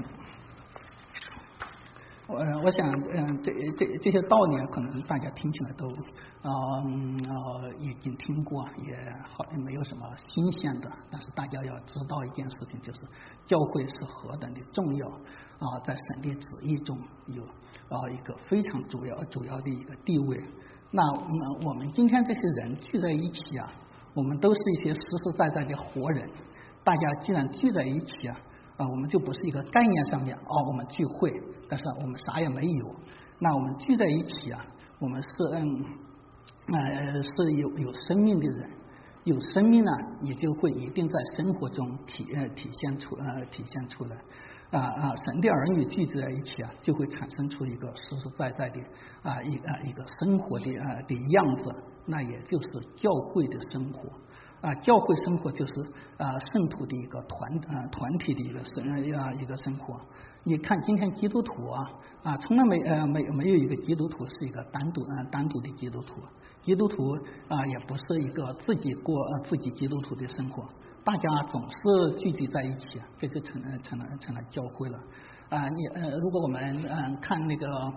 我我想，嗯、呃，这这这些道理可能大家听起来都啊嗯呃已经听过，也好没有什么新鲜的。但是大家要知道一件事情，就是教会是何等的重要啊，在神的旨意中有啊一个非常主要主要的一个地位。那我们今天这些人聚在一起啊，我们都是一些实实在在的活人。大家既然聚在一起啊。啊，我们就不是一个概念上面哦，我们聚会，但是我们啥也没有。那我们聚在一起啊，我们是嗯呃是有有生命的人，有生命呢，你就会一定在生活中体呃体现出呃体现出来啊啊，神的儿女聚集在一起啊，就会产生出一个实实在在的啊一啊一个生活的啊的样子，那也就是教会的生活。 啊，教会生活就是啊圣徒的一个团啊团体的一个生啊一个生活。你看今天基督徒啊啊，从来没呃没没有一个基督徒是一个单独啊单独的基督徒，基督徒啊也不是一个自己过呃自己基督徒的生活，大家总是聚集在一起，这就成了成了成了教会了。啊，你呃，如果我们嗯、呃、看那个啊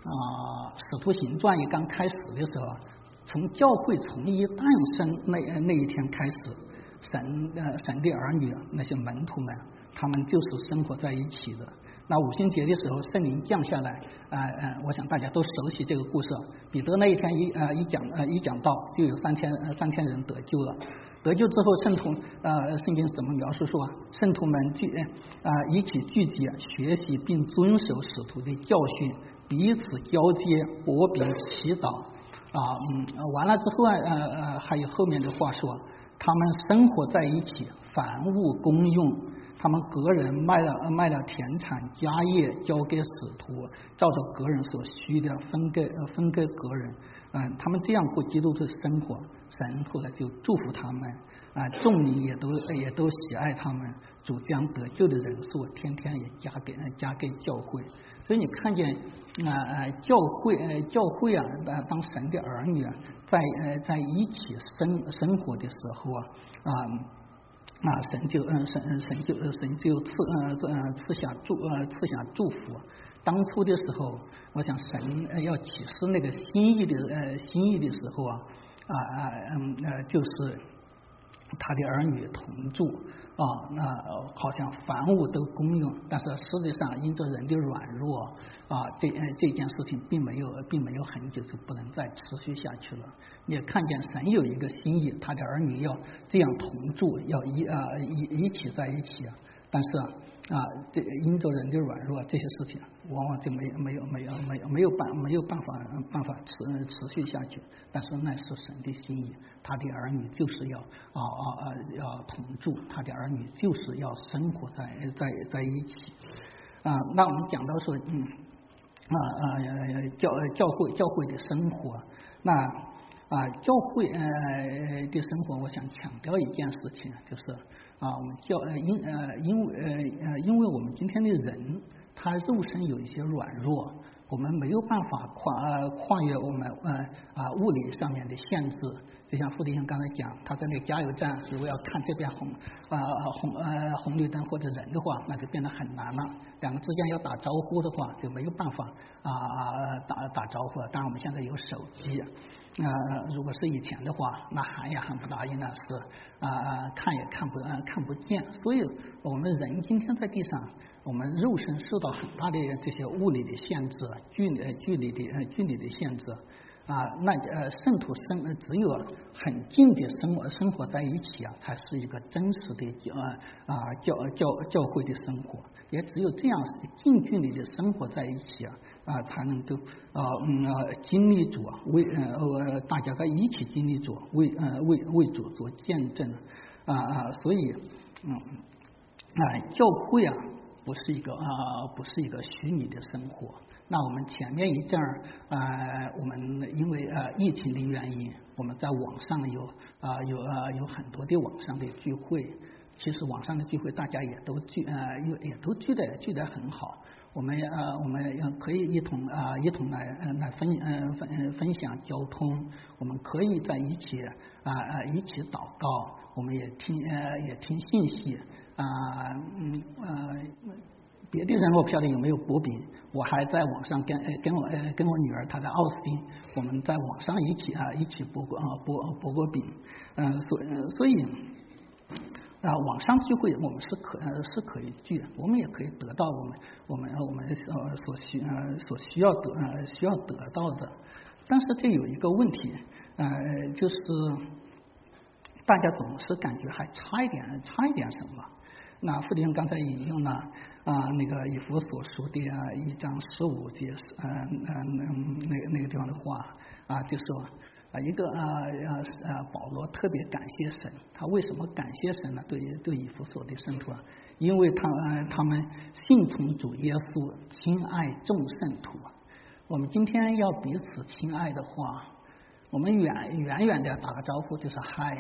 《使徒行传》一刚开始的时候，从教会从一诞生那那一天开始，神呃神的儿女那些门徒们，他们就是生活在一起的。那五旬节的时候，圣灵降下来，啊、呃、呃，我想大家都熟悉这个故事。彼得那一天一呃一讲呃一讲道，就有三千呃三千人得救了。得救之后，圣徒呃，圣经怎么描述说，圣徒们聚啊、呃、一起聚集，学习并遵守使徒的教训，彼此交接，薄饼祈祷啊嗯，完了之后啊呃呃还有后面的话说，他们生活在一起，凡物公用。他们个人卖了卖了田产家业，交给使徒，照着个人所需的分给分给个人。嗯，他们这样过基督徒的生活，神后来就祝福他们啊，众民也都也都喜爱他们，主将得救的人数天天也加给加给教会。所以你看见啊呃教会呃教会啊，当神的儿女啊，在呃在一起生生活的时候啊啊。啊，神就嗯神神就神就赐呃呃赐下祝呃赐下祝福。当初的时候，我想神要启示那个心意的呃心意的时候啊啊啊嗯呃就是他的儿女同住啊，那好像凡物都公用，但是实际上因着人的软弱啊，这这件事情并没有并没有很久就不能再持续下去了。你也看见神有一个心意，他的儿女要这样同住，要一啊一一起在一起啊，但是啊。啊，这因着人的软弱，这些事情往往就没有没有没有没有没有办没有办法办法持持续下去。但是那是神的心意，他的儿女就是要啊啊啊要同住，他的儿女就是要生活在在在一起。啊，那我们讲到说，嗯啊啊教教会教会的生活，那啊教会呃的生活，我想强调一件事情，就是啊我们教呃因呃因为呃呃因为我们今天的人他肉身有一些软弱，我们没有办法跨呃跨越我们呃啊物理上面的限制。就像傅弟兄刚才讲，他在那个加油站，如果要看这边红啊红呃红绿灯或者人的话，那就变得很难了。两个之间要打招呼的话，就没有办法啊打打招呼了。当然我们现在有手机。呃，如果是以前的话，那喊也喊不答应了，是啊、呃、看也看不、呃、看不见。所以我们人今天在地上，我们肉身受到很大的这些物理的限制，距离距离的呃距离的限制啊，那呃圣徒生只有很近的生活生活在一起啊，才是一个真实的呃啊教教教会的生活。也只有这样近距离的生活在一起啊啊，才能够啊嗯呃经历主啊为呃呃大家在一起经历主为呃为为主做见证啊啊，所以嗯啊教会啊不是一个啊不是一个虚拟的生活。那我们前面一阵儿啊，我们因为呃疫情的原因，我们在网上有啊有啊有很多的网上的聚会。其实网上的聚会，大家也都聚呃也也都聚得聚得很好。我们呃我们可以一同啊、呃、一同来呃来分呃分分享交通，我们可以在一起啊啊、呃、一起祷告，我们也听呃也听信息啊嗯呃别的人我不晓得有没有薄饼，我还在网上跟呃跟我呃跟我女儿她在奥斯汀，我们在网上一起啊一起剥过啊剥剥过饼，嗯、呃、所所以。啊，网上聚会我们是可呃是可以聚，我们也可以得到我们我们我们呃所需呃所需要得呃需要得到的，但是这有一个问题，呃就是大家总是感觉还差一点差一点什么。那傅弟兄刚才引用了啊那个以弗所书的啊一章十五节嗯嗯嗯那个那个地方的话啊，就说。啊，一个啊啊啊，保罗特别感谢神，他为什么感谢神呢？对对以弗所的圣徒啊，因为他呃他们信从主耶稣，亲爱众圣徒。我们今天要彼此亲爱的话，我们远远远的打个招呼就是嗨，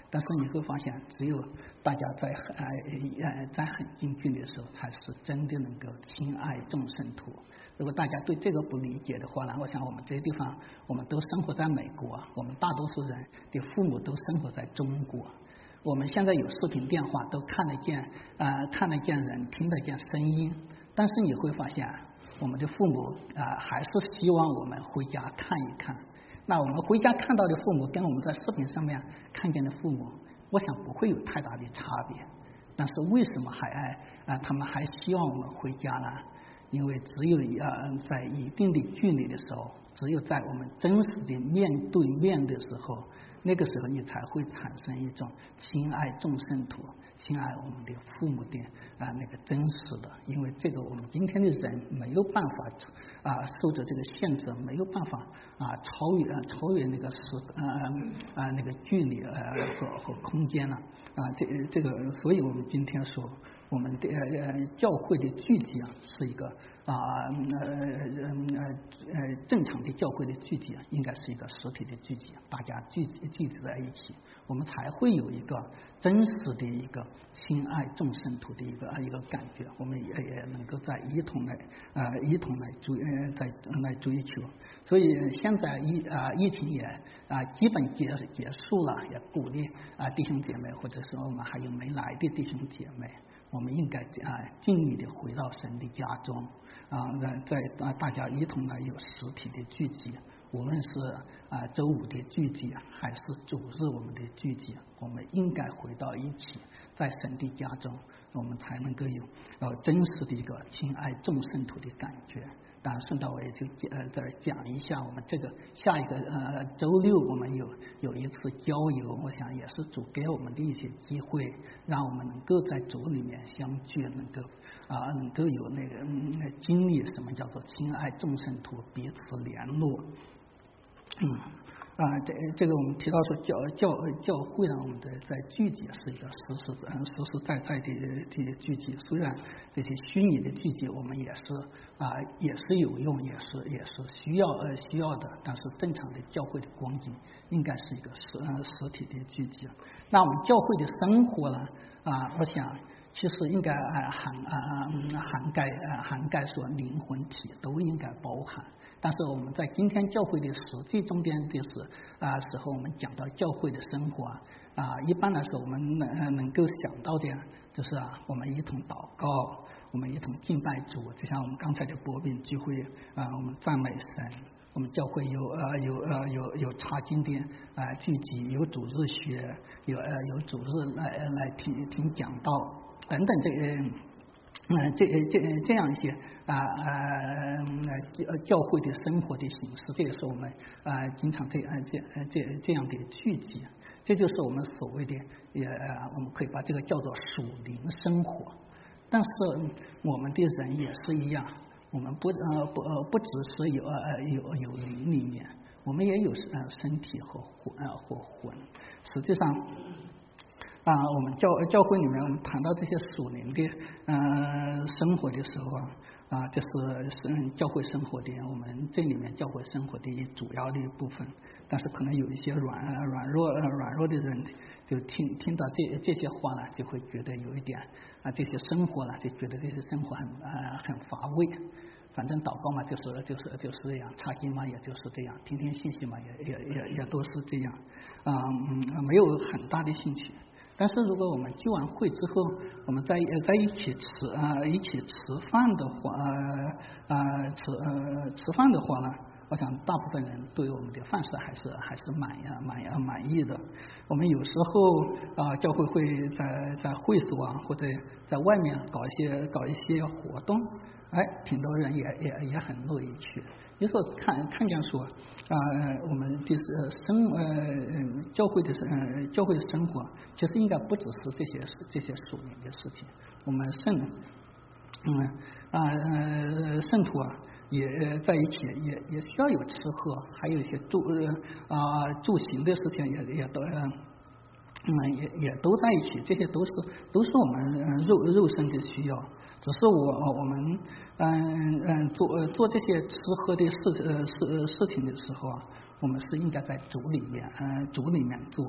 但是你会发现，只有大家在呃呃在很近距离的时候，才是真的能够亲爱众圣徒。如果大家对这个不理解的话呢，我想我们这些地方，我们都生活在美国，我们大多数人的父母都生活在中国。我们现在有视频电话，都看得见啊、呃，看得见人，听得见声音。但是你会发现，我们的父母啊、呃，还是希望我们回家看一看。那我们回家看到的父母，跟我们在视频上面看见的父母，我想不会有太大的差别。但是为什么还爱啊、呃？他们还希望我们回家呢？因为只有呃在一定的距离的时候，只有在我们真实的面对面的时候，那个时候你才会产生一种亲爱众圣徒、亲爱我们的父母的啊、呃、那个真实的。因为这个我们今天的人没有办法啊、呃、受着这个限制，没有办法啊、呃、超越、呃、超越那个时呃啊、呃、那个距离呃和和空间了啊、呃、这这个，所以我们今天说。我们的呃教会的聚集啊，是一个啊呃呃呃正常的教会的聚集啊，应该是一个实体的聚集，大家聚聚集在一起，我们才会有一个真实的一个亲爱众圣徒的一个一个感觉，我们也也能够在一同来啊、呃、一同来追呃在来追求。所以现在疫啊、呃、疫情也啊、呃、基本结结束了，也鼓励啊、呃、弟兄姐妹，或者说我们还有没来的弟兄姐妹。我们应该啊尽力的回到神的家中啊，在啊大家一同来有实体的聚集，无论是啊周五的聚集还是主日我们的聚集，我们应该回到一起，在神的家中，我们才能够有呃真实的一个亲爱众圣徒的感觉。当然顺道我也就呃再讲一下，我们这个下一个呃周六我们有有一次郊游，我想也是主给我们的一些机会，让我们能够在主里面相聚，能够啊、呃、能够有那个嗯经历什么叫做亲爱众圣徒，彼此联络。嗯啊，这这个我们提到说教教教会让我们的在聚集是一个实实嗯实实在在的的聚集，虽然这些虚拟的聚集我们也是啊也是有用，也是也是需要呃需要的，但是正常的教会的光景应该是一个实呃实体的聚集。那我们教会的生活呢啊，我想其实应该啊涵啊涵盖啊涵盖说灵魂体都应该包含。但是我们在今天教会的实际中间的时啊时候，我们讲到教会的生活啊，一般来说我们能能够想到的就是啊，我们一同祷告，我们一同敬拜主，就像我们刚才的博饼聚会啊，我们赞美神。我们教会有呃有呃有有查经的啊、呃、聚集，有主日学，有呃有主日来来听听讲道等等这个。嗯，这这这样一些啊呃教会的生活的形式，这也是我们啊经常这样这这这样的聚集，这就是我们所谓的也我们可以把这个叫做属灵生活。但是我们的人也是一样，我们不呃不呃不只是有呃有有灵里面，我们也有呃身体和魂呃和魂。实际上。啊，我们教教会里面，我们谈到这些属灵的呃生活的时候啊，啊，这是是教会生活的我们这里面教会生活的一主要的一部分。但是可能有一些软软弱软弱的人，就听听到这这些话呢，就会觉得有一点啊，这些生活呢，就觉得这些生活很呃很乏味。反正祷告嘛，就是就是就是这样，查经嘛，也就是这样，听听信息嘛，也也也也都是这样啊，嗯，没有很大的兴趣。但是如果我们聚完会之后，我们在在一起吃啊、呃、一起吃饭的话，呃呃吃呃吃饭的话呢，我想大部分人对我们的饭食还是还是满满满意的。我们有时候啊、呃、教会会在在会所啊或者在外面搞一些搞一些活动，哎，挺多人也也也很乐意去。有时候看看见说啊、呃，我们的生呃教会的呃教会的生活，其实应该不只是这些这些属灵的事情。我们圣嗯啊呃圣徒啊也在一起，也也需要有吃喝，还有一些住啊、呃、住行的事情也也都嗯也也都在一起，这些都是都是我们肉肉身的需要。只是我我们嗯嗯做做这些吃喝的事呃事事情的时候啊，我们是应该在主里面嗯主里面做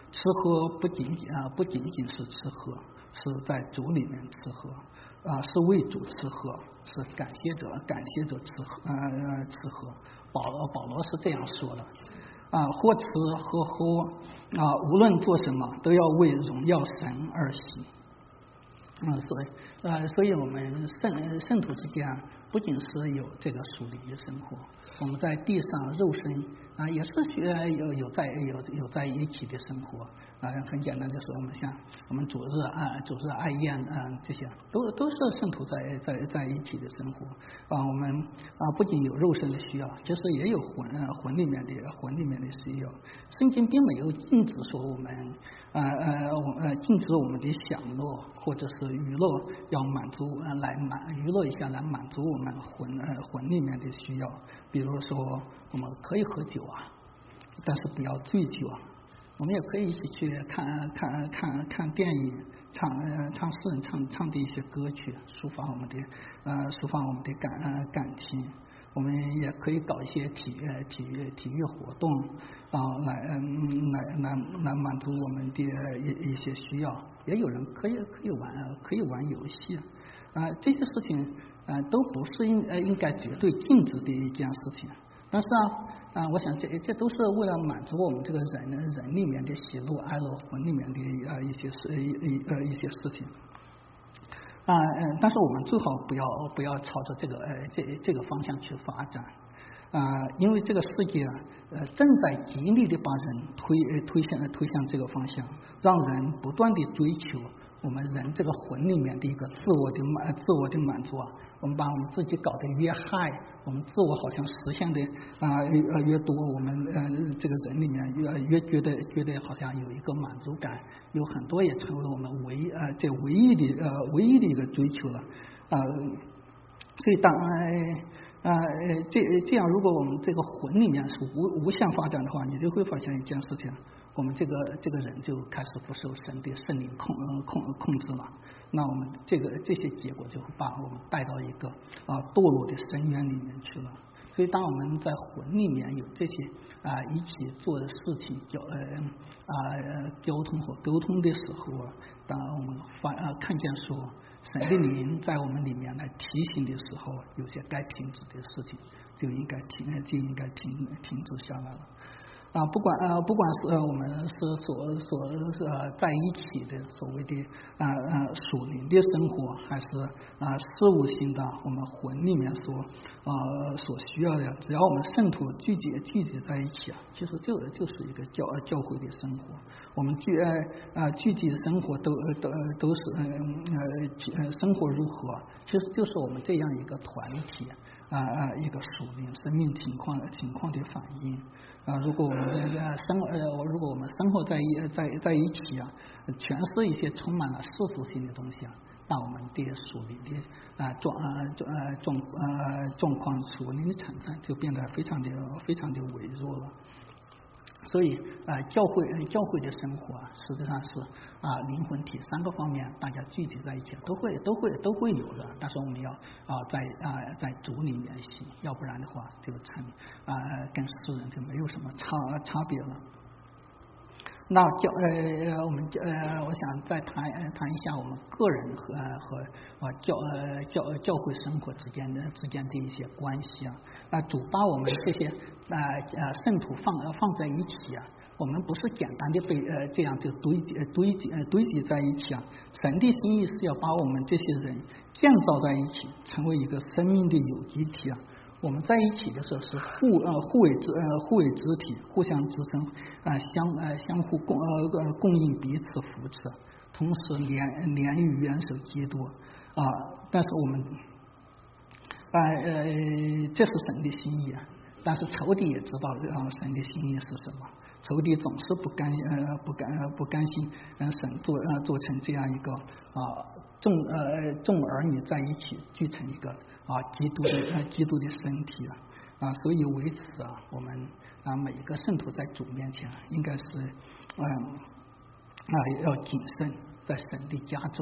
吃喝不仅仅啊不仅仅是吃喝，是在主里面吃喝啊，是为主吃喝，是感谢者感谢者吃喝呃吃喝。保罗保罗是这样说的啊，或吃或喝啊，无论做什么都要为荣耀神而行。嗯，所以呃，所以我们圣圣徒之间不仅是有这个属灵的生活，我们在地上肉身啊也是学有有在有有在一起的生活啊，很简单就是我们像我们主日啊主日爱宴啊这些都都是圣徒在在在一起的生活啊，我们啊不仅有肉身的需要，其实也有魂呃魂里面的魂里面的需要。圣经并没有禁止说我们呃呃呃禁止我们的享乐或者是娱乐要满足呃来满娱乐一下来满足我们魂呃魂里面的需要，比如说我们可以喝酒啊，但是不要醉酒啊。我们也可以一起去看看看看电影，唱呃唱诗人唱唱的一些歌曲，抒发我们的呃抒发我们的感呃感情。我们也可以搞一些体育体育体育活动啊，来嗯来来来满足我们的一一些需要。也有人可以可以玩可以玩游戏啊，这些事情啊都不是应呃应该绝对禁止的一件事情。但是啊啊，我想这这都是为了满足我们这个人人里面的喜怒哀乐魂里面的呃一些事一一呃一些事情。啊嗯，但是我们最好不要不要朝着这个呃这这个方向去发展啊，因为这个世界呃正在极力的把人推推向推向这个方向，让人不断的追求我们人这个魂里面的一个自我的满自我的满足啊，我们把我们自己搞得越害，我们自我好像实现的啊呃越多，我们呃这个人里面越越觉得觉得好像有一个满足感，有很多也成为我们唯一呃这唯一的呃唯一的一个追求了啊、呃，所以当呃呃这这样，如果我们这个魂里面是无无限发展的话，你就会发现一件事情。我们这个这个人就开始不受神的圣灵控控控制了，那我们这个这些结果就会把我们带到一个啊堕落的深渊里面去了。所以当我们在魂里面有这些啊一起做的事情交呃啊交通和沟通的时候啊，当我们发啊看见说神的灵在我们里面来提醒的时候，有些该停止的事情就应该停就应该停停止下来了。啊，不管呃，不管是我们是所所呃在一起的所谓的啊呃属灵的生活，还是啊事物性的我们魂里面所呃所需要的，只要我们圣徒聚集聚集在一起啊，其实就就是一个教教会的生活。我们聚呃啊聚集的生活都都都是嗯呃呃生活如何，其实就是我们这样一个团体啊啊一个属灵生命情况情况的反应。啊，如果我们呃生呃，如果我们生活在一在在一起啊，全是一些充满了世俗性的东西啊，那我们的属灵的啊状呃状呃状呃状况属灵的成分就变得非常的非常的微弱了。所以啊，教会教会的生活啊，实际上是啊灵魂体三个方面大家聚集在一起，都会都会都会有的。但是我们要啊在啊在主里面行，要不然的话就成啊跟世人就没有什么差差别了。那教呃我们呃我想再谈谈一下我们个人和和啊教呃教教会生活之间的之间的一些关系啊。啊主把我们这些啊啊圣徒放放在一起啊，我们不是简单的被呃这样就堆积堆积堆积在一起啊。神的心意是要把我们这些人建造在一起，成为一个生命的有机体啊。我们在一起的时候是互呃互为肢呃互为肢体，互相支撑啊、呃、相呃相互供呃供应彼此扶持，同时连连于元首基督啊、呃。但是我们啊 呃, 呃这是神的心意，但是仇敌也知道啊、呃、神的心意是什么。仇敌总是不甘呃不甘不甘心让神做呃做成这样一个啊众呃众儿女在一起聚成一个啊基督的呃基督的身体啊啊，所以为此啊，我们啊每一个圣徒在主面前应该是嗯啊要谨慎，在神的家中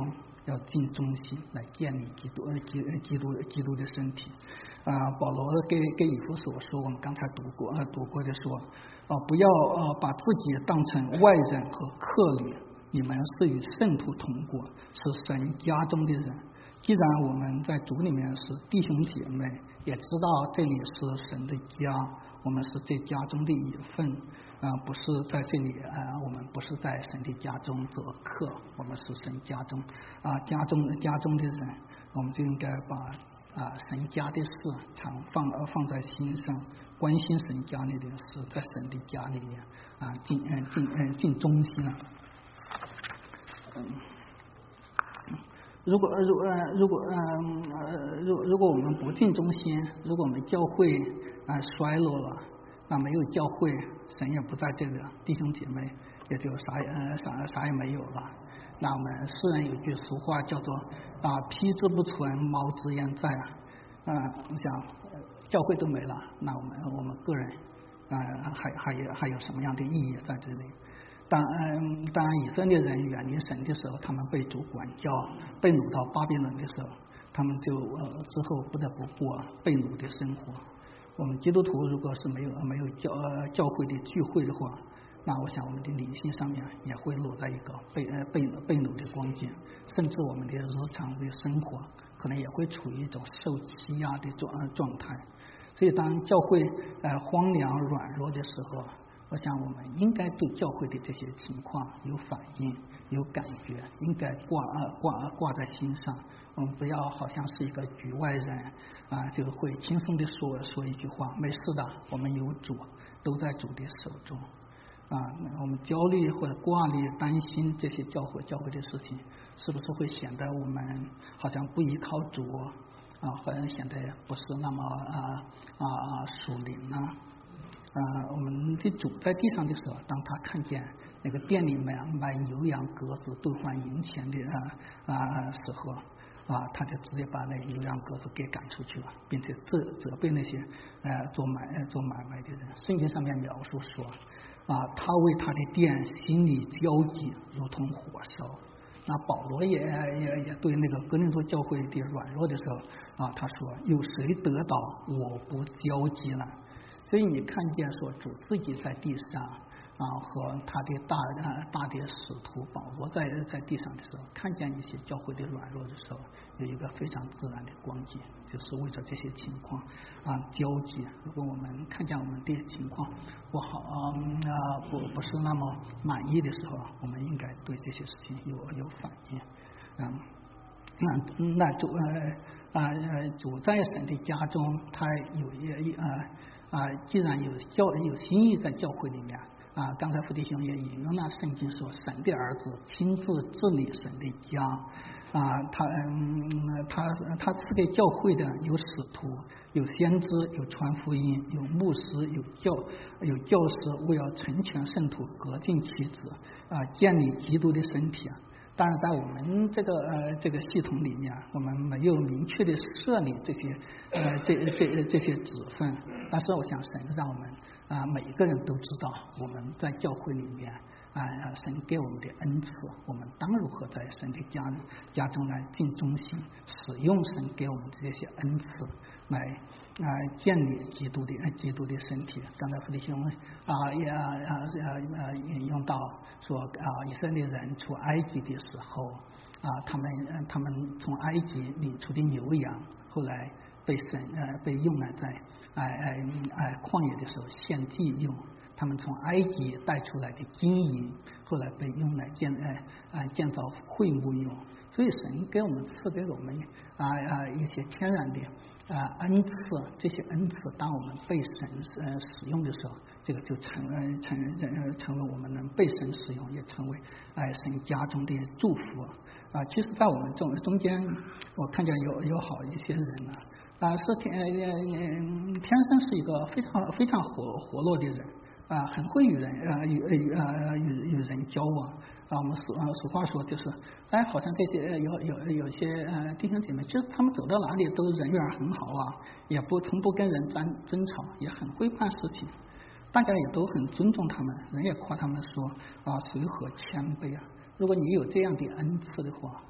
要尽忠心来建立基督基基督基督的身体。啊，保罗给给以弗所说，我们刚才读过呃读过的说，啊，不要呃把自己当成外人和客旅，你们是与圣徒同国，是神家中的人。既然我们在主里面是弟兄姐妹，也知道这里是神的家，我们是这家中的一份啊，不是在这里啊，我们不是在神的家中做客，我们是神家中啊家中家中的人，我们就应该把啊神家的事常放放在心上，关心神家里的事，在神的家里面啊尽嗯尽嗯尽忠心了。嗯。如果如呃如果呃如如果我们不尽忠心，如果我们教会啊、呃、衰落了，那没有教会，神也不在这个，弟兄姐妹也就啥呃啥啥也没有了。那我们诗人有句俗话叫做啊坯之不存，茅之焉在啊。啊、呃，我想教会都没了，那我们我们个人啊、呃、还还有还有什么样的意义在这里？当嗯，当以色列人远离神的时候，他们被主管教，被掳到巴比伦的时候，他们就呃之后不得不过被掳的生活。我们基督徒如果是没有没有教呃教会的聚会的话，那我想我们的灵性上面也会落在一个被呃被被掳的光景，甚至我们的日常的生活可能也会处于一种受欺压的状状态。所以当教会呃荒凉软弱的时候，我想我们应该对教会的这些情况有反应、有感觉，应该挂啊挂挂在心上。我们不要好像是一个局外人啊，就会轻松的说说一句话，没事的，我们有主，都在主的手中啊。我们焦虑或者挂虑、担心这些教会教会的事情，是不是会显得我们好像不依靠主啊，好像显得不是那么啊啊啊属灵呢？啊、呃，我们的主在地上的时候，当他看见那个店里面卖牛羊鸽子兑换银钱的啊啊时候啊，他就直接把那牛羊鸽子给赶出去了，并且责责备那些呃做买做买卖的人。圣经上面描述说啊，他为他的店心里焦急，如同火烧。那保罗也也也对那个哥林多教会的软弱的时候啊，他说：有谁得到我不焦急呢？所以你看见说主自己在地上啊，和他的大啊大的使徒保罗在在地上的时候，看见一些教会的软弱的时候，有一个非常自然的光景，就是为着这些情况啊焦急。如果我们看见我们的情况不好啊不不是那么满意的时候，我们应该对这些事情有有反应。嗯，那那主呃啊主在神的家中，他有一啊。啊，既然有教有心意在教会里面啊，刚才傅弟兄也引用了圣经说，神的儿子亲自治理神的家啊，他嗯他他赐给教会的有使徒、有先知、有传福音、有牧师、有教有教师，为要成全圣徒，革尽其职啊，建立基督的身体啊。当然，在我们这个呃这个系统里面，我们没有明确的设立这些呃这这这些职分，但是我想神让我们啊、呃、每一个人都知道我们在教会里面啊、呃、神给我们的恩赐，我们当如何在神的家家中来尽忠心，使用神给我们这些恩赐来啊、呃、建立基督的基督的身体。刚才傅弟兄啊也啊啊啊引用到说啊以色列人出埃及的时候啊，他们他们从埃及领出的牛羊，后来被神呃被用来在哎哎哎旷野的时候献祭用。他们从埃及带出来的金银，后来被用来建呃啊建造会幕用。所以神给我们赐给我们啊啊一些天然的啊恩赐，这些恩赐当我们被神呃使用的时候，这个就成呃成呃成为我们能被神使用，也成为哎神家中的祝福啊。其实，在我们中中间，我看见有有好一些人呢啊，是天天生是一个非常非常活活络的人。啊，很会与人呃与与呃与与人交往啊。我们俗呃俗话说就是，哎，好像这些有有有些呃弟兄姐妹，其实他们走到哪里都人缘很好啊，也不从不跟人争争吵，也很会办事情，大家也都很尊重他们，人也夸他们说啊随和谦卑啊。如果你有这样的恩赐的话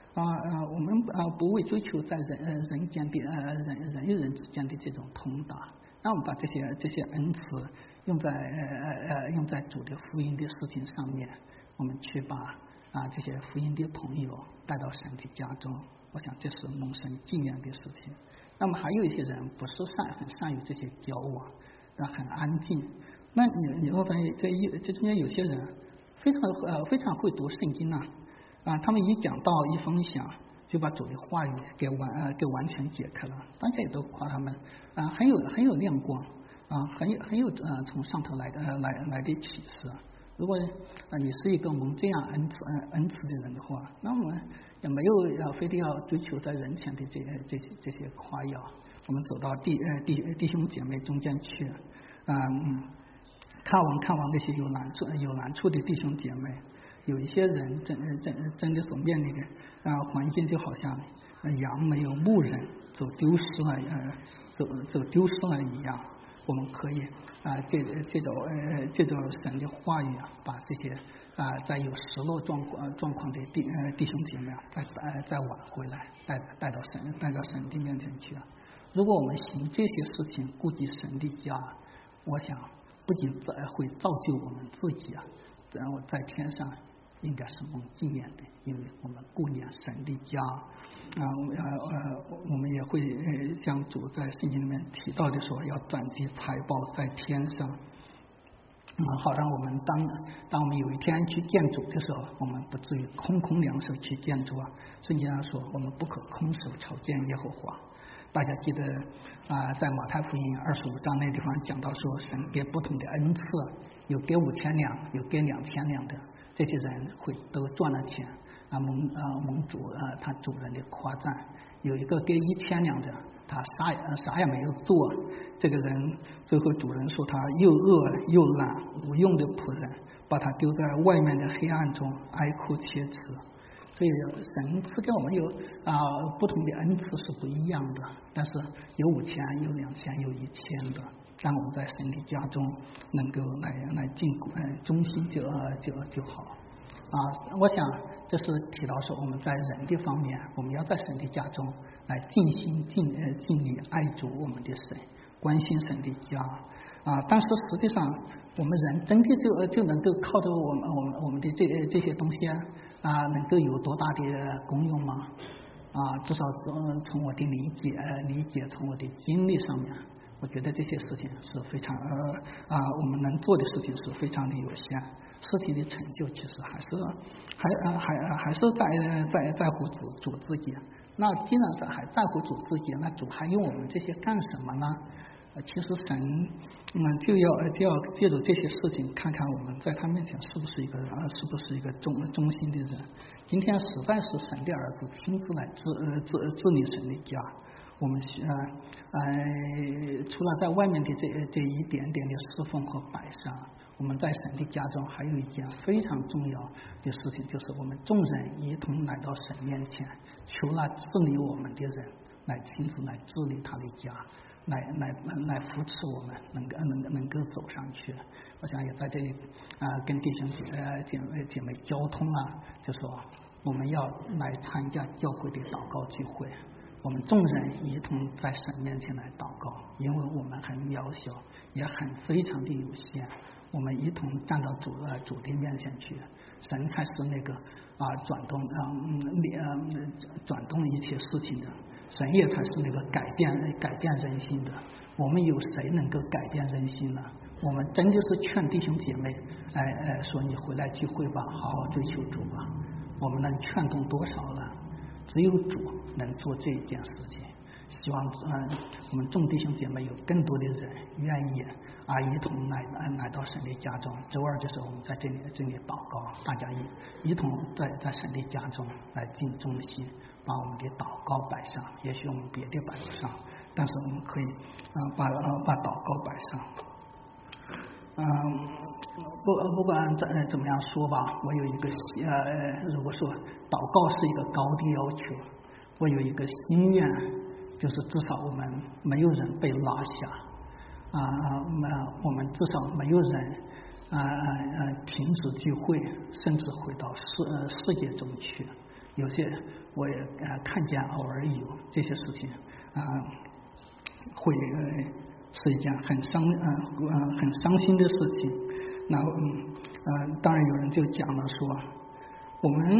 啊呃，我们啊不为追求在人呃人间的呃人人与人之间的这种通达，那我们把这些这些恩赐用在呃呃用在主的福音的事情上面，我们去把啊这些福音的朋友带到神的家中，我想这是蒙神纪念的事情。那么还有一些人不是善很善于这些交往，啊很安静，那你你会发现这一这中间有些人非常呃非常会读圣经啊。啊，他们一讲到一分享，就把主的话语给完呃给完全解开了。大家也都夸他们啊，很有很有亮光啊，很有很有呃从上头来的呃来来的启示。如果啊你是一个蒙这样恩赐恩恩赐的人的话，那我们也没有要非得要追求在人前的这这些这些夸耀。我们走到弟呃弟弟兄姐妹中间去，啊嗯，看望看望那些有难处有难处的弟兄姐妹。有一些人真真真的所面临的啊环境就好像羊没有牧人走丢失了呃走走丢失了一样，我们可以啊借借着呃借着神的话语啊，把这些啊在有失落状况状况的弟呃弟兄姐妹啊再再再挽回来，带带到神带到神的面前去啊。如果我们行这些事情，顾及神的家，我想不仅在会造就我们自己啊，然后在天上。应该是蒙纪念的，因为我们顾念神的家啊，呃呃，我们也会呃像主在圣经里面提到的说，要攒积财宝在天上，啊，好让我们当当我们有一天去见主的时候，我们不至于空空两手去见主啊。圣经上说，我们不可空手朝见耶和华。大家记得啊、呃，在马太福音二十五章那地方讲到说，神给不同的恩赐，有给五千两，有给两千两的。这些人会都赚了钱啊，蒙啊蒙主啊他主人的夸赞。有一个给一千两的，他啥也啥也没有做，这个人最后主人说他又饿又懒无用的仆人，把他丢在外面的黑暗中哀哭切齿。所以神赐给我们有啊不同的恩赐是不一样的，但是有五千有两千有一千的。让我们在神的家中能够来来尽呃忠心就就就好啊！我想这是提到说我们在人的方面，我们要在神的家中来尽心尽呃尽力爱主我们的神，关心神的家啊！但是实际上，我们人真的就就能够靠着我们我们我们的这这些东西啊，能够有多大的功用吗？啊，至少从从我的理解理解，从我的经历上面。我觉得这些事情是非常呃啊，我们能做的事情是非常的有限，事情的成就其实还是还还还是在在在乎主主自己。那既然在还在乎主自己，那主还用我们这些干什么呢？其实神嗯就要就要借助这些事情，看看我们在他面前是不是一个啊是不是一个忠忠心的人。今天实在是神的儿子亲自来治呃治治理神的家。我们呃呃，除了在外面的这这一点点的侍奉和摆上，我们在神的家中还有一件非常重要的事情，就是我们众人一同来到神面前，求那治理我们的人来亲自来治理他的家，来来来扶持我们，能够能能够走上去。我想也在这里啊、呃，跟弟兄姐呃姐妹姐妹交通啊，就说我们要来参加教会的祷告聚会。我们众人一同在神面前来祷告，因为我们很渺小，也很非常的有限。我们一同站到主呃主的面前去，神才是那个啊转动啊嗯呃转动一切事情的，神也才是那个改变改变人心的。我们有谁能够改变人心呢？我们真就是劝弟兄姐妹，哎哎说你回来聚会吧，好好追求主吧。我们能劝动多少了？只有主能做这一件事情。希望嗯，我们众弟兄姐妹有更多的人愿意啊一同来来到神的家中。周二的时候，我们在这里这里祷告，大家一一同在在神的家中来尽忠心，把我们的祷告摆上。也许我们别的摆不上，但是我们可以啊把啊把祷告摆上。嗯，不不管怎怎么样说吧，我有一个呃，如果说祷告是一个高的要求，我有一个心愿，就是至少我们没有人被拉下啊啊，我们至少没有人啊啊停止聚会，甚至回到世呃世界中去。 有些我也呃看见偶尔有这些事情啊、呃，会、呃、是一件很伤呃呃很伤心的事情。那嗯呃，当然有人就讲了说，我们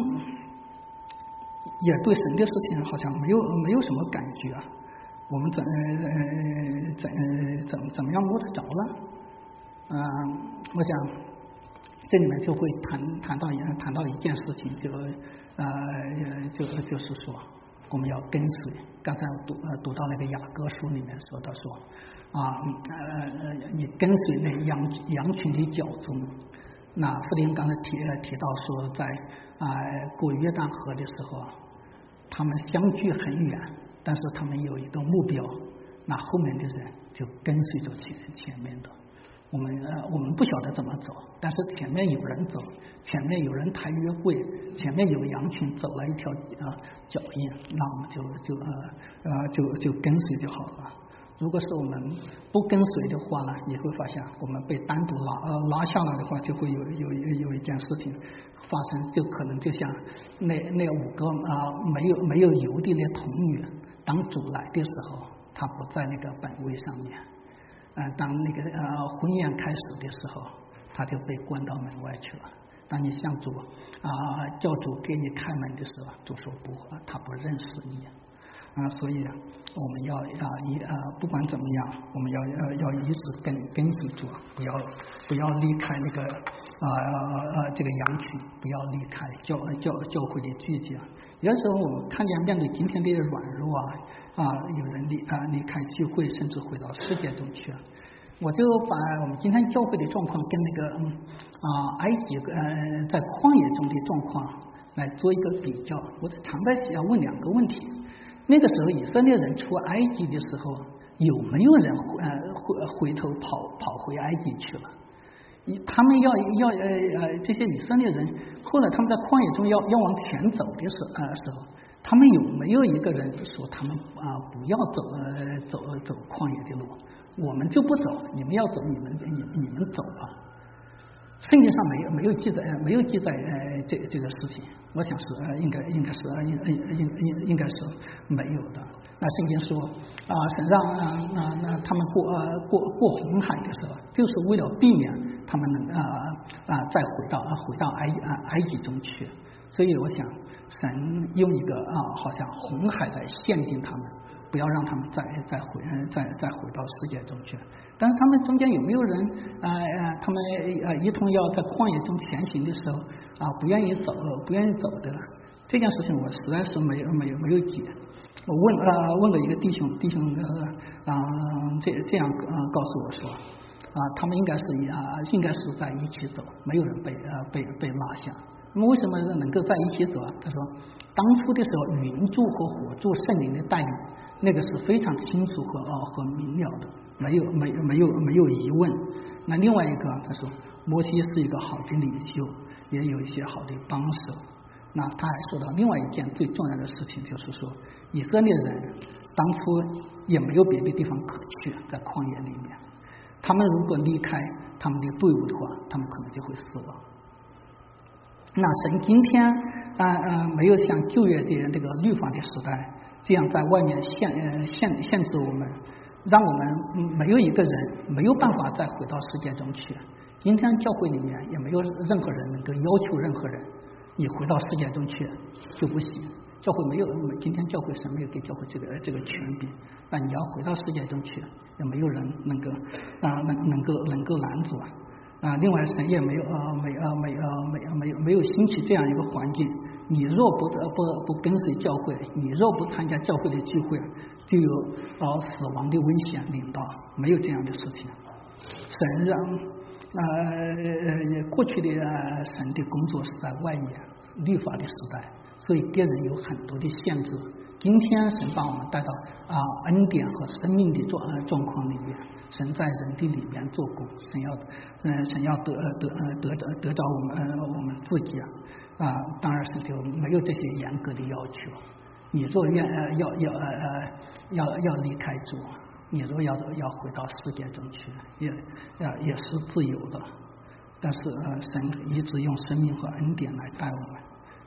也对神的事情好像没有没有什么感觉啊，我们怎呃怎呃怎怎么样摸得着了？嗯、呃，我想这里面就会谈谈到谈到一件事情，就呃就就是说我们要跟随。刚才我读呃读到那个雅各书里面说到说啊呃你跟随那羊羊群的脚踪。那福林刚才提提到说，在啊、呃、过约旦河的时候，他们相距很远，但是他们有一个目标，那后面的人就跟随着前前面的。我们呃我们不晓得怎么走，但是前面有人走，前面有人抬约柜，前面有羊群走了一条呃脚印，那我们就就呃呃就就跟随就好了。如果是我们不跟随的话呢，你会发现我们被单独拉呃拉下来的话，就会有有有一件事情发生，就可能就像那那五个啊、呃、没有没有油的那童女，当主来的时候，他不在那个本位上面。呃，当那个呃婚宴开始的时候，他就被关到门外去了。当你向主啊、呃、叫主给你开门的时候，主说不，他不认识你。啊、呃，所以我们要啊一啊不管怎么样，我们要要要一直跟跟随主，不要不要离开那个啊啊啊这个羊群，不要离开教教教会的聚集。有的时候我们看见面对今天的软弱啊啊，有人离啊离开聚会，甚至回到世界中去。我就把我们今天教会的状况跟那个嗯啊埃及呃在旷野中的状况来做一个比较。我常在想问两个问题。那个时候以色列人出埃及的时候，有没有人呃回回头跑跑回埃及去了？他们要要呃呃这些以色列人后来他们在旷野中要要往前走的时呃时候，他们有没有一个人说他们啊、呃、不要走呃走走旷野的路，我们就不走，你们要走你们你你们走吧。圣经上没有没有记载没有记载呃这这个事情，我想是呃应该应该是应应应应应该是没有的。那圣经说啊、呃、神让啊那那他们过呃过过红海的时候，就是为了避免他们能啊啊、呃、再回到回到埃啊埃及中去。所以我想神用一个啊好像红海来限定他们，不要让他们再再回再再回到世界中去。但是他们中间有没有人啊呃他们呃一同要在旷野中前行的时候啊不愿意走不愿意走的了？这件事情我实在是没有没有没有解。我问呃问了一个弟兄弟兄呃啊这这样呃告诉我说啊他们应该是啊应该是在一起走，没有人被呃被被拉下。那么为什么能够在一起走啊？他说当初的时候云柱和火柱圣灵的带领，那个是非常清楚和呃和明了的，没有没有没有没有疑问。那另外一个他说摩西是一个好的领袖，也有一些好的帮手。那他还说到另外一件最重要的事情，就是说以色列人当初也没有别的地方可去，在旷野里面，他们如果离开他们的队伍的话，他们可能就会死亡。那神今天啊呃没有像旧约的这个律法的时代这样在外面限呃限限制我们，让我们没有一个人没有办法再回到世界中去。今天教会里面也没有任何人能够要求任何人你回到世界中去就不行。教会没有，今天教会神没有给教会这个这个权柄，那你要回到世界中去，也没有人能够啊能能够能够拦阻啊。啊，另外神也没有呃没呃没呃没没有没有兴起这样一个环境，你若不不不跟随教会，你若不参加教会的聚会，就有呃死亡的危险临到，没有这样的事情。神让呃过去的神的工作是在外面律法的时代，所以给人有很多的限制。今天神把我们带到啊恩典和生命的状状况里面，神在人的里面做工，神要嗯神要得得得得得着我们我们自己啊啊，当然是就没有这些严格的要求。你若愿呃要要呃要要离开主，你若要要回到世界中去，也也也是自由的。但是呃神一直用生命和恩典来带我们。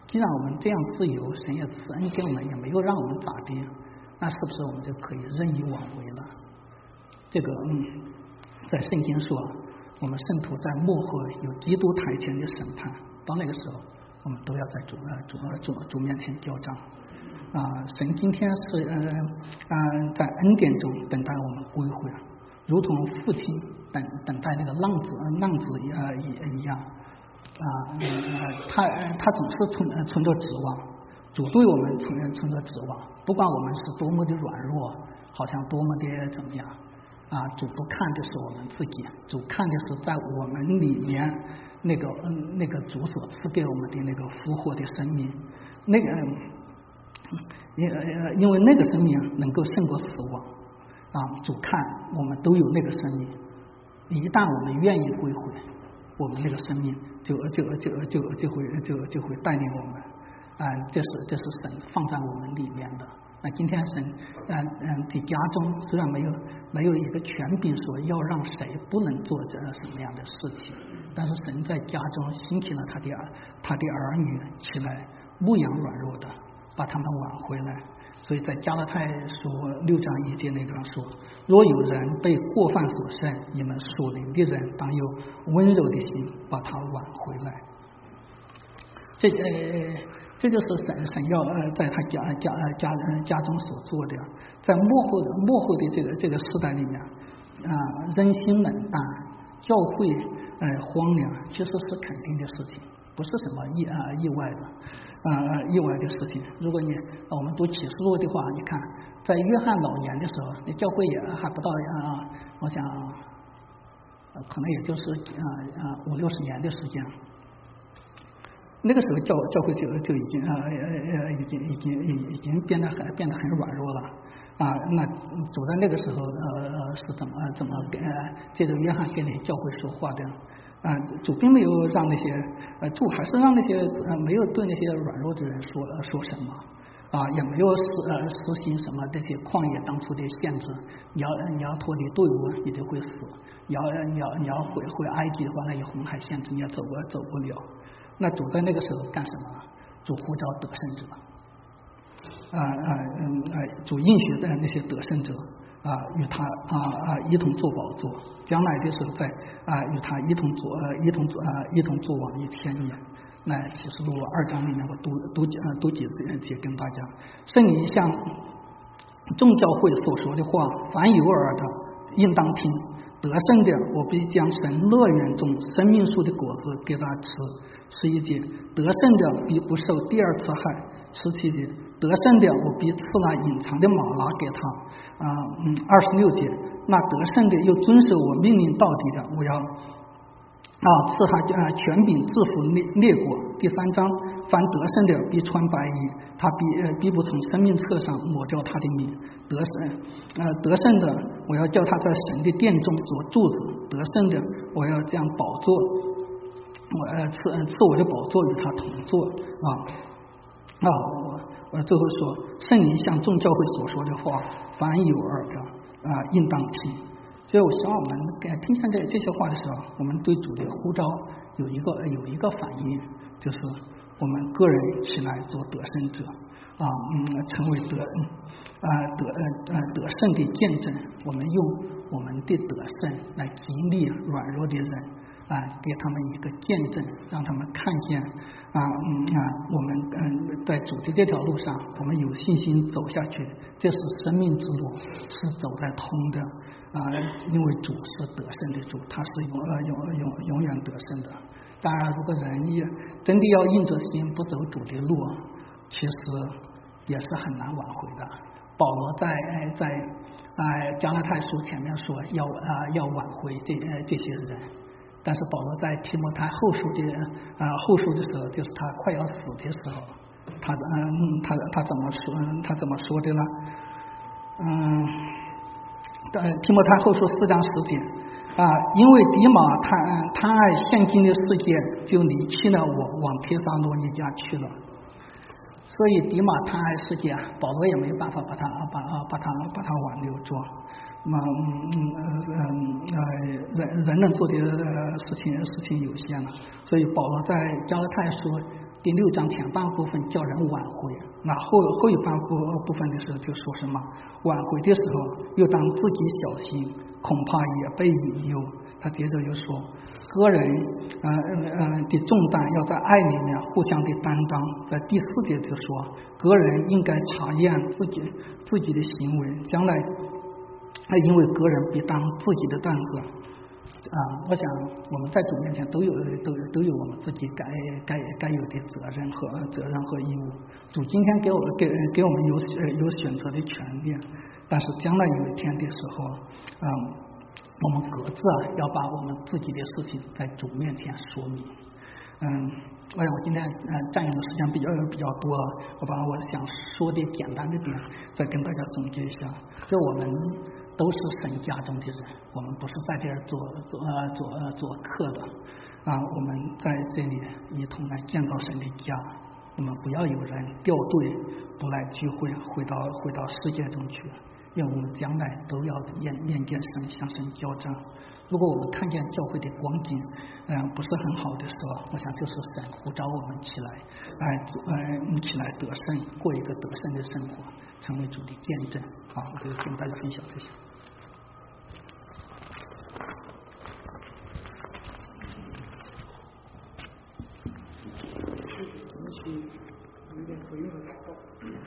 既然我们这样自由，神也赐恩给我们，也没有让我们咋地，那是不是我们就可以任意妄为了？这个嗯，在圣经说，我们圣徒在末后有基督台前的审判，到那个时候，我们都要在主呃主呃主主面前交账。啊，神今天是呃呃在恩典中等待我们归回，如同父亲等等待那个浪子浪子呃一一样。啊，呃，他他总是存存着指望，主对我们存存着指望，不管我们是多么的软弱，好像多么的怎么样，啊，主不看的是我们自己，主看的是在我们里面那个嗯那个主所赐给我们的那个复活的生命，那个因呃因为那个生命能够胜过死亡，啊，主看我们都有那个生命，一旦我们愿意归回，我们那个生命就就就就就会就就会带领我们，啊，这是这是神放在我们里面的。那今天神嗯嗯的家中虽然没有没有一个权柄说要让谁不能做这什么样的事情，但是神在家中兴起了他的儿他的儿女起来牧养软弱的，把他们挽回来。所以在加拉太书六章一节那边说，若有人被过犯所胜，你们属灵的人当有温柔的心把他挽回来。这呃这就是神神要呃在他家家家家中所做的，在末后的末后的这个这个时代里面啊、呃，人心冷淡，教会呃荒凉，其实是肯定的事情，不是什么意啊、呃、意外的啊、呃、意外的事情。如果你我们读启示录的话，你看在约翰老年的时候，那教会也还不到啊、呃，我想、呃、可能也就是啊啊、呃、五六十年的时间。那个时候教教会就就已经呃呃呃已经已经已已经变得很变得很软弱了啊。那主在那个时候呃是怎么怎么跟借着约翰跟那些教会说话的啊？主并没有让那些呃主还是让那些呃没有对那些软弱的人说呃说什么啊，也没有实呃实行什么这些旷野当初的限制。你要你要脱离队伍，你就会死；你要你要你要回回埃及的话，那有红海限制，你也走不走不了。那主在那个时候干什么？主呼召得胜者，啊啊嗯啊，主应许的那些得胜者啊，与他啊啊一同做宝座，将来的时候在啊与他一同做呃一同做啊一同做王一千年。那启示录二章里面我读读呃读几节跟大家，圣灵向众教会所说的话，凡有耳的应当听。得胜的，我必将神乐园中生命树的果子给他吃。十一节，得胜的必不受第二次害。十七节，得胜的我必赐那隐藏的马拿给他。啊嗯，二十六节，那得胜的又遵守我命令到底的，我要啊赐他啊权柄制服列列国。第三章，凡得胜的必穿白衣，他必呃必不从生命册上抹掉他的名。得胜呃得胜的，我要叫他在神的殿中做柱子。得胜的，我要将宝座，我呃赐赐我的宝座与他同坐啊啊！我我最后说，圣灵向众教会所说的话，凡有耳的啊，应当听。所以我希望我们听见这这些话的时候，我们对主的呼召有一个有一个反应，就是我们个人起来做得胜者啊，嗯，成为得啊得呃呃得胜的见证。我们用我们的得胜来激励软弱的人啊，给他们一个见证，让他们看见啊嗯啊，我们嗯在主的这条路上，我们有信心走下去，这是生命之路，是走在通的啊，因为主是得胜的主，他是永呃永永永远得胜的。当然，如果人也真的要硬着心不走主的路，其实也是很难挽回的。保罗在在啊加拉太书前面说要啊要挽回这这些人。但是保罗在提摩太后书的啊后书的时候，就是他快要死的时候，他嗯他他怎么说他怎么说的呢？嗯，提摩太后书四章十节啊，因为迪马贪贪爱现今的世界，就离弃了我，往帖撒罗尼迦去了。所以迪马贪爱世界，保罗也没有办法把他把把他把他挽留住。那嗯嗯嗯呃人人能做的事情事情有限了，所以保罗在加拉太书第六章前半部分叫人挽回，那后后一半部部分的时候就说什么挽回的时候又当自己小心，恐怕也被引诱。他接着又说，个人呃呃的重担要在爱里面互相的担当。在第四节就说，个人应该查验自己自己的行为，将来因为个人必当自己的担子。啊，我想我们在主面前都有都都有我们自己该该该有的责任和责任和义务。主今天给我给给我们有有选择的权利，但是将来有一天的时候，嗯，我们各自啊要把我们自己的事情在主面前说明。嗯，我想我今天呃占用的时间比较比较多，我把我想说的简单的点再跟大家总结一下。就我们都是神家中的人，我们不是在这儿做做呃做呃做客的啊，我们在这里一同来建造神的家。我们不要有人掉队不来聚会，回到回到世界中去，因为我们将来都要面面见神，向神交战。如果我们看见教会的光景嗯、呃、不是很好的时候，我想就是神呼召我们起来来呃起来得胜，过一个得胜的生活，成为主的见证。好，我就跟大家分享这些。 有点回应的祷告。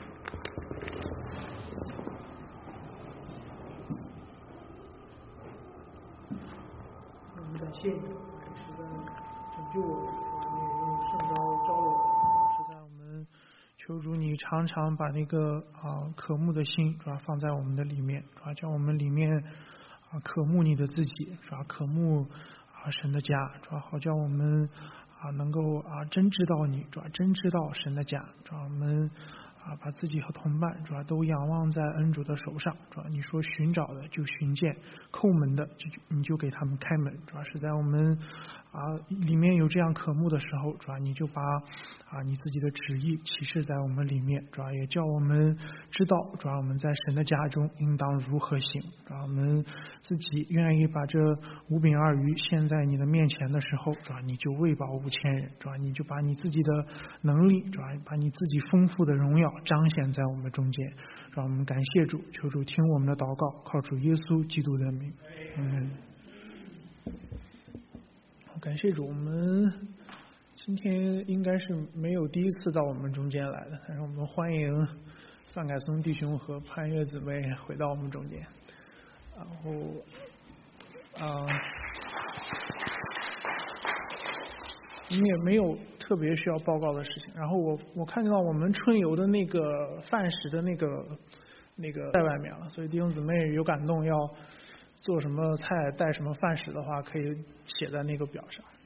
我们感谢你，实在拯救我们，是吧？你也用圣招招了我，实在我们求主你常常把那个啊渴慕的心，是吧，放在我们的里面，是吧？叫我们里面啊渴慕你的自己，是吧？渴慕啊神的家，是吧？好叫我们啊，能够啊真知道你，主要真知道神的家，主要我们啊把自己和同伴主要都仰望在恩主的手上，主要你说寻找的就寻见，叩门的就你就给他们开门，主要是在我们啊里面有这样渴慕的时候，主要你就把啊你自己的旨意启示在我们里面，主要也叫我们知道，主要我们在神的家中应当如何行，主要我们自己愿意把这五饼二鱼献在你的面前的时候，主要你就喂饱五千人，主要你就把你自己的能力，主要把你自己丰富的荣耀彰显在我们中间，让我们感谢主，求主听我们的祷告，靠主耶稣基督的名，嗯，感谢主，我们今天应该是没有第一次到我们中间来的，但是我们欢迎范凯松弟兄和潘越姊妹回到我们中间，然后啊，你也没有特别需要报告的事情。然后我我看到我们春游的那个饭食的那个那个在外面了，所以弟兄姊妹有感动要做什么菜带什么饭食的话，可以写在那个表上。